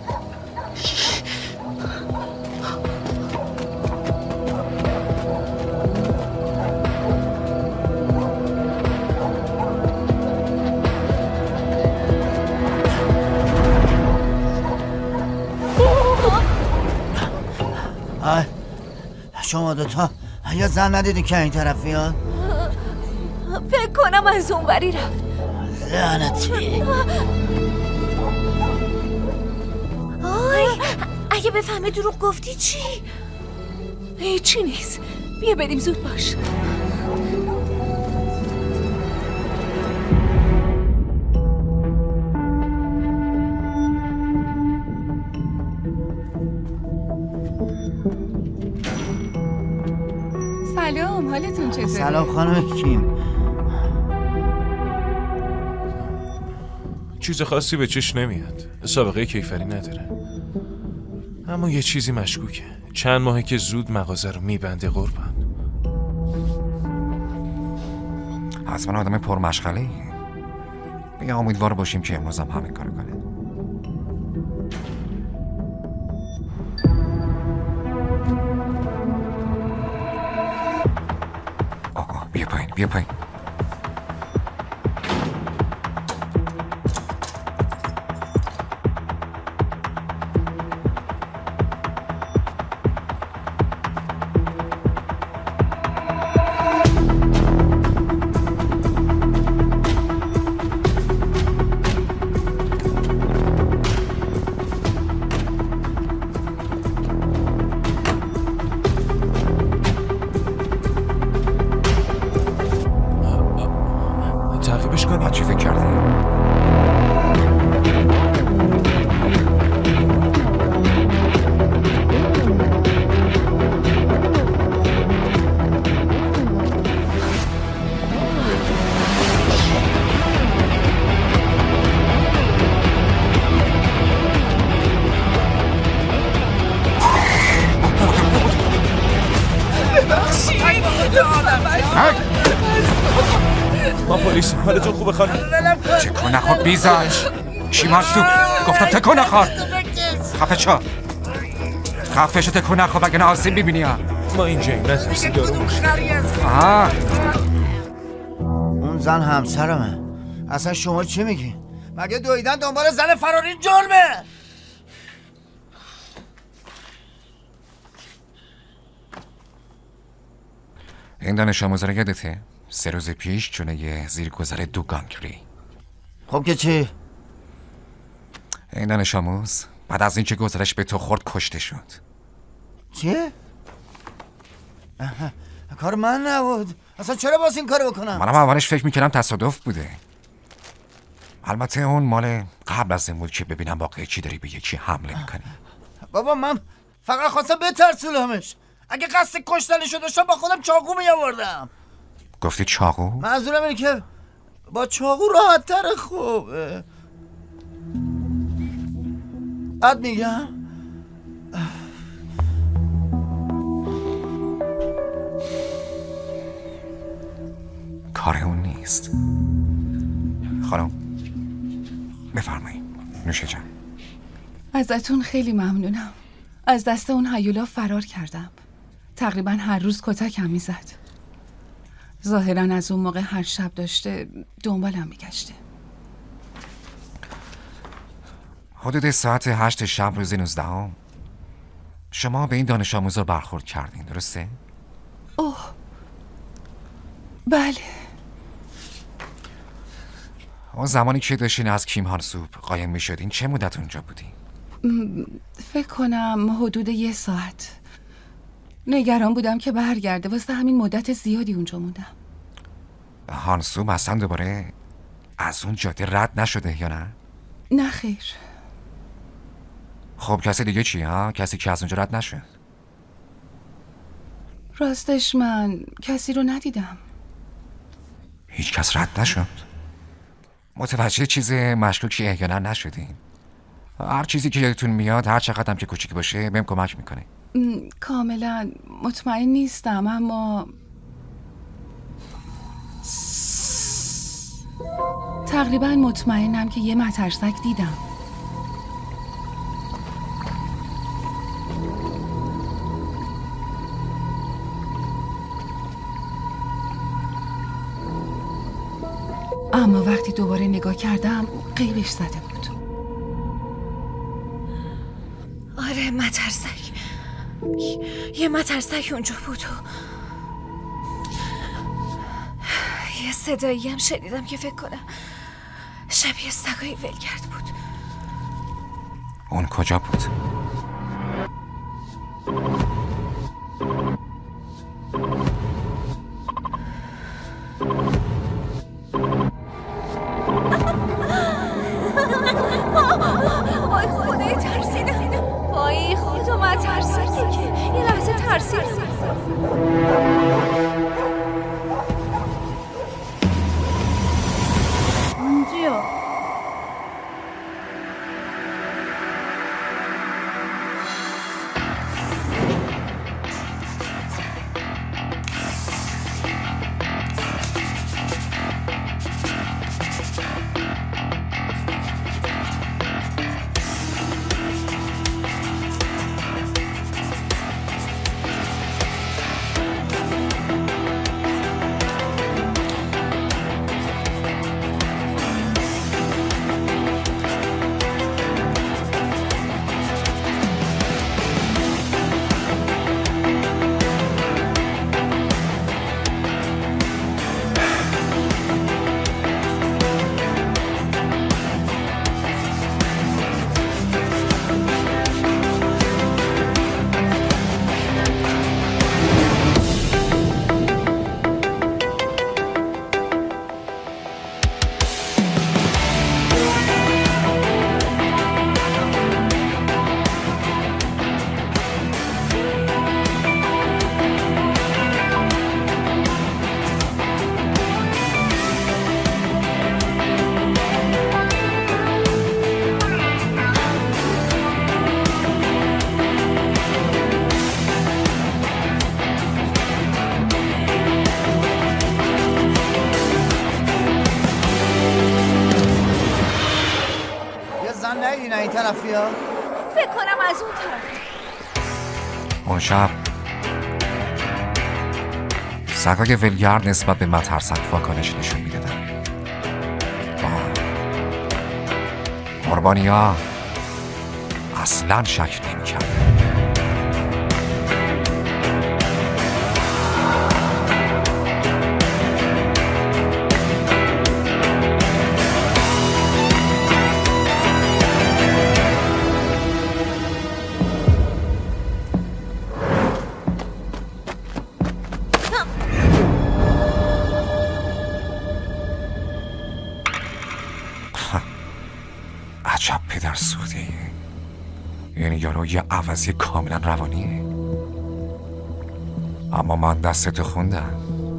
Speaker 9: شما دوتا یا زن ندیدی که این طرفی ها؟
Speaker 7: فکر کنم از اونوری رفت.
Speaker 9: لعنتی.
Speaker 7: آی اگه بفهمه دروغ گفتی چی؟ هیچی نیست. بیا بریم زود باش.
Speaker 1: سلام، حالتون چطوره؟
Speaker 9: سلام خانم کیم.
Speaker 12: چیز خاصی به چش نمیاد. سابقه کیفری نداره. اما یه چیزی مشکوکه. چند ماهه که زود مغازه رو میبنده قربان.
Speaker 2: حتما آدم پرمشغله‌ای. بیا امیدوار باشیم که امروز هم همین کارو کنه. بیا پایین. چی فکر کردی؟
Speaker 12: ما پلیس. حالتون خوبه خانم؟
Speaker 2: تکون نخور بیزاج. شیمار سوپ گفتم تکون نخور. خفه شو تکون نخور وگرنه آسیب میبینی.
Speaker 12: ما اینجاییم نترسی دارو
Speaker 9: اون زن همسرمه. اصلا شما چی میگی؟ مگه دویدن دنبال زن فرارین جرمه؟
Speaker 2: این دانش آموزا رو یادته؟ 3 روز پیش جلوی زیرگذر دوگانگری.
Speaker 9: خب که چی؟
Speaker 2: این دانش آموز بعد از اینکه گذرش به تو خورد کشته شد.
Speaker 9: چیه؟ کار من نبود. اصلا چرا باز این کارو بکنم؟
Speaker 2: منم اولش فکر میکردم تصادف بوده. البته اون مال قبل از این بود که ببینم واقعی چی داری به یکی حمله میکنی.
Speaker 9: بابا من فقط خواستم بترسونمش. اگه قصد کشتنش رو داشتم با خودم چاقو میآوردم.
Speaker 2: گفتی چاقو؟
Speaker 9: منظورم اینه که با چاقو راحت تر. خوبه بعد میگم
Speaker 2: کار اون نیست. خانم بفرمایید. نوشه جان.
Speaker 1: ازتون خیلی ممنونم. از دست اون هیولا فرار کردم. تقریبا هر روز کتکم میزد. ظاهرا از اون موقع هر شب داشته دنبالم میگشته.
Speaker 2: حدود ساعت 8 شب روز 19 شما به این دانش آموز رو برخورد کردین، درسته؟
Speaker 1: اوه بله.
Speaker 2: اون زمانی که داشتین از کیم هان سوپ قایم می شدین چه مدت اونجا بودین؟
Speaker 1: فکر کنم حدود 1 ساعت. نگران بودم که برگرده، واسه همین مدت زیادی اونجا موندم.
Speaker 2: هان سوپ اصلا دوباره از اون جاده رد نشده یا نه؟
Speaker 1: نه خیر.
Speaker 2: خب کسی دیگه چی ها؟ کسی که از اونجا رد نشد؟
Speaker 1: راستش من کسی رو ندیدم.
Speaker 2: هیچ کس رد نشد؟ متوجه چیز مشکوکی احیانا نشدین؟ هر چیزی که یادتون میاد هر چقدر هم که کوچیک باشه بهم کمک میکنه.
Speaker 1: کاملا مطمئن نیستم اما تقریبا مطمئنم که یه مترسک دیدم. اما وقتی دوباره نگاه کردم غیبش زده بود.
Speaker 13: آره مترسک، یه مترسک اونجا بود و یه صدایی هم شنیدم که فکر کنم شبیه سگای ولگرد بود.
Speaker 2: اون کجا بود؟
Speaker 13: وای خدای ترسیدم. وای خدا من ترسیدم که یه لحظه ترسیدم.
Speaker 15: اونجا
Speaker 9: این طرفی ها؟
Speaker 13: فکر کنم از اون طرف.
Speaker 2: اون شب سگای ولگرد نسبت به مترسک واکنش نشون میدادن. قربانیا اصلا شک نمی‌کردن. عجب پدر سوخته. این یارو یه عوضی کاملا روانیه. اما من دستتو خوندم.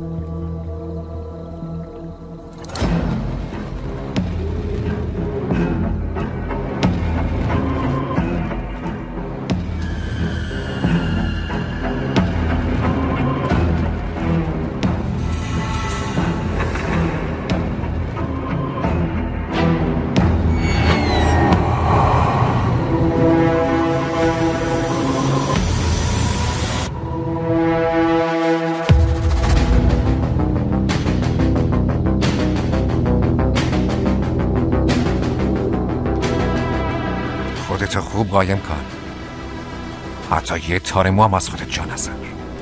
Speaker 2: خودتو خوب قایم کن. حتی یه تار مو هم از خودت جا نزن،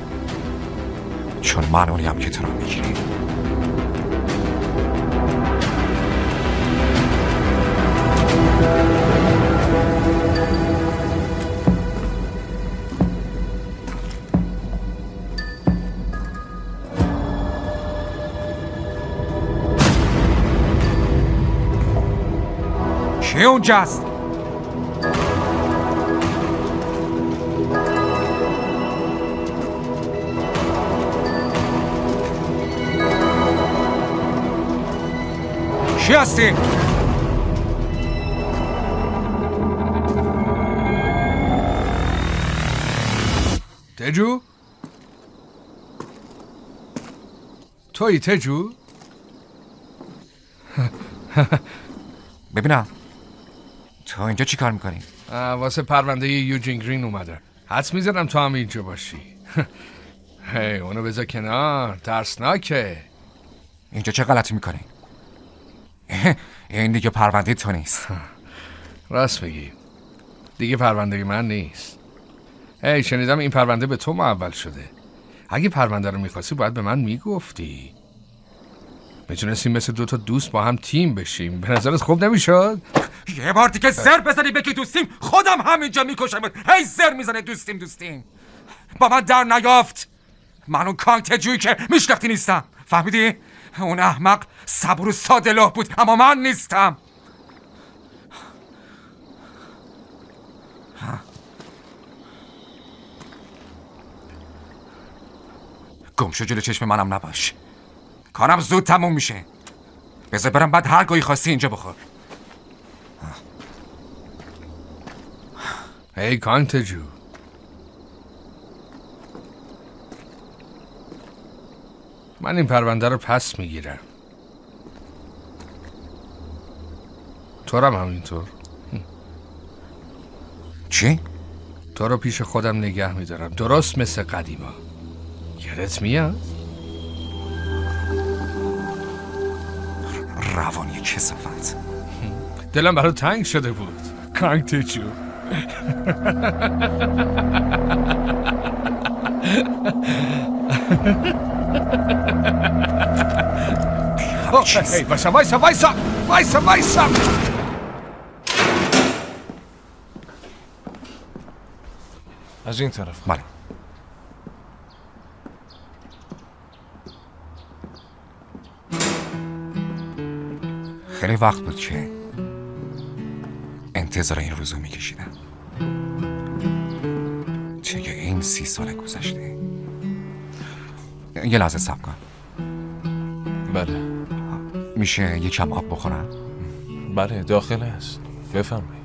Speaker 2: چون من اونیم که تو رو میگیریم. کی اونجاست؟ کی هستی؟
Speaker 4: تجو؟ تویی تجو؟
Speaker 2: ببینم تو اینجا چی کار میکنی؟
Speaker 4: واسه پرونده یوجین گرین اومده. حدس میزنم تو هم اینجا باشی. هی اونو بذار کنار، ترسناکه.
Speaker 2: اینجا چه غلطی میکنی؟ این دیگه پرونده تو نیست.
Speaker 4: راست بگی، دیگه پرونده من نیست. شنیدم این پرونده به تو معول شده. اگه پرونده رو میخواستی باید به من میگفتی. میتونستیم مثل 2 تا دوست با هم تیم بشیم. به نظرت خوب نمیشد؟
Speaker 2: یه بار دیگه زر بزنی بگی دوستیم خودم همینجا میکشمت. هی زر میزنه دوستیم. با من در نیافت. من اون کانتجویی که میشناختی نیستم. فهمیدی؟ اون احمق صبور و ساده لوح بود، اما من نیستم. گمشو جلو چشم منم نباش. کارم زود تموم میشه. بذار برم بعد هر گاهی خواستی اینجا بخور.
Speaker 4: هی کانتجو، من این پرونده رو پس میگیرم. تو هم همینطور.
Speaker 2: چی؟
Speaker 4: تو رو پیش خودم نگه میدارم، درست مثل قدیما. یادت میاد؟
Speaker 2: روانی کثافت.
Speaker 4: دلم برای تنگ شده بود کانتجو. وایسا.
Speaker 12: از این طرف.
Speaker 2: بله. خیلی وقت بود که انتظار این روزو میکشیدم. چه این 30 سال گذشته. یه لحظه صبر کن.
Speaker 12: بله.
Speaker 2: میشه یکم آب بخورم؟
Speaker 12: بله داخل است. بفرمایید.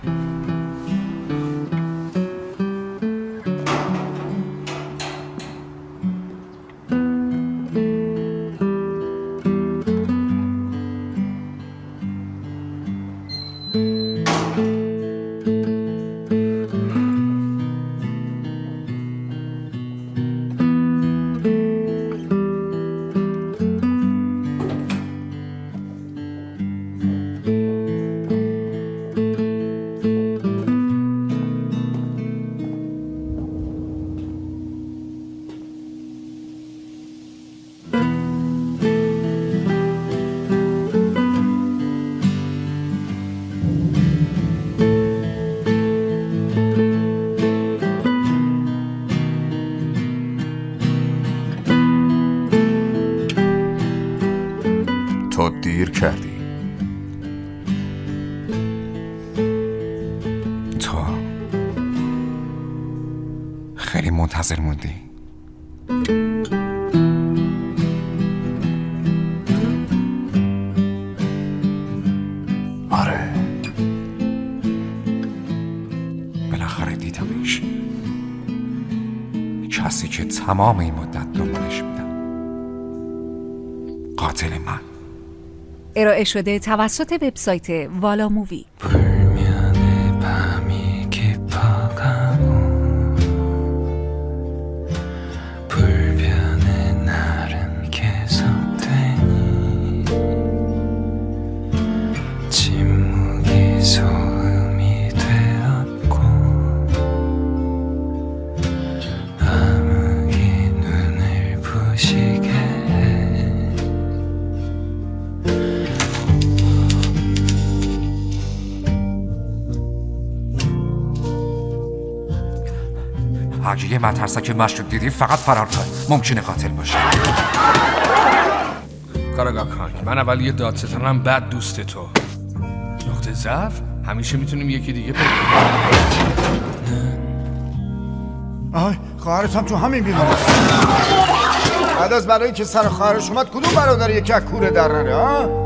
Speaker 2: تو دیر کردی. تو خیلی منتظر موندی. آره، بالاخره دیدمش. کسی که تمام این مدت دنبالش بودم. قاتل من.
Speaker 15: ارائه شده توسط وبسایت والا مووی.
Speaker 2: اگه یه مترسک مشروب دیدی فقط فرار کن. ممکنه قاتل باشه.
Speaker 4: کاراگاه کانگ، من اول یه دادستانم بعد دوست تو. نقطه ضعف همیشه میتونیم یکی دیگه پیدا کنیم.
Speaker 9: آی خواهرت هم تو همین بیمارستان. بعد از برای که سر خواهرش اومد کدوم برادر یکی از کوره در نره ها؟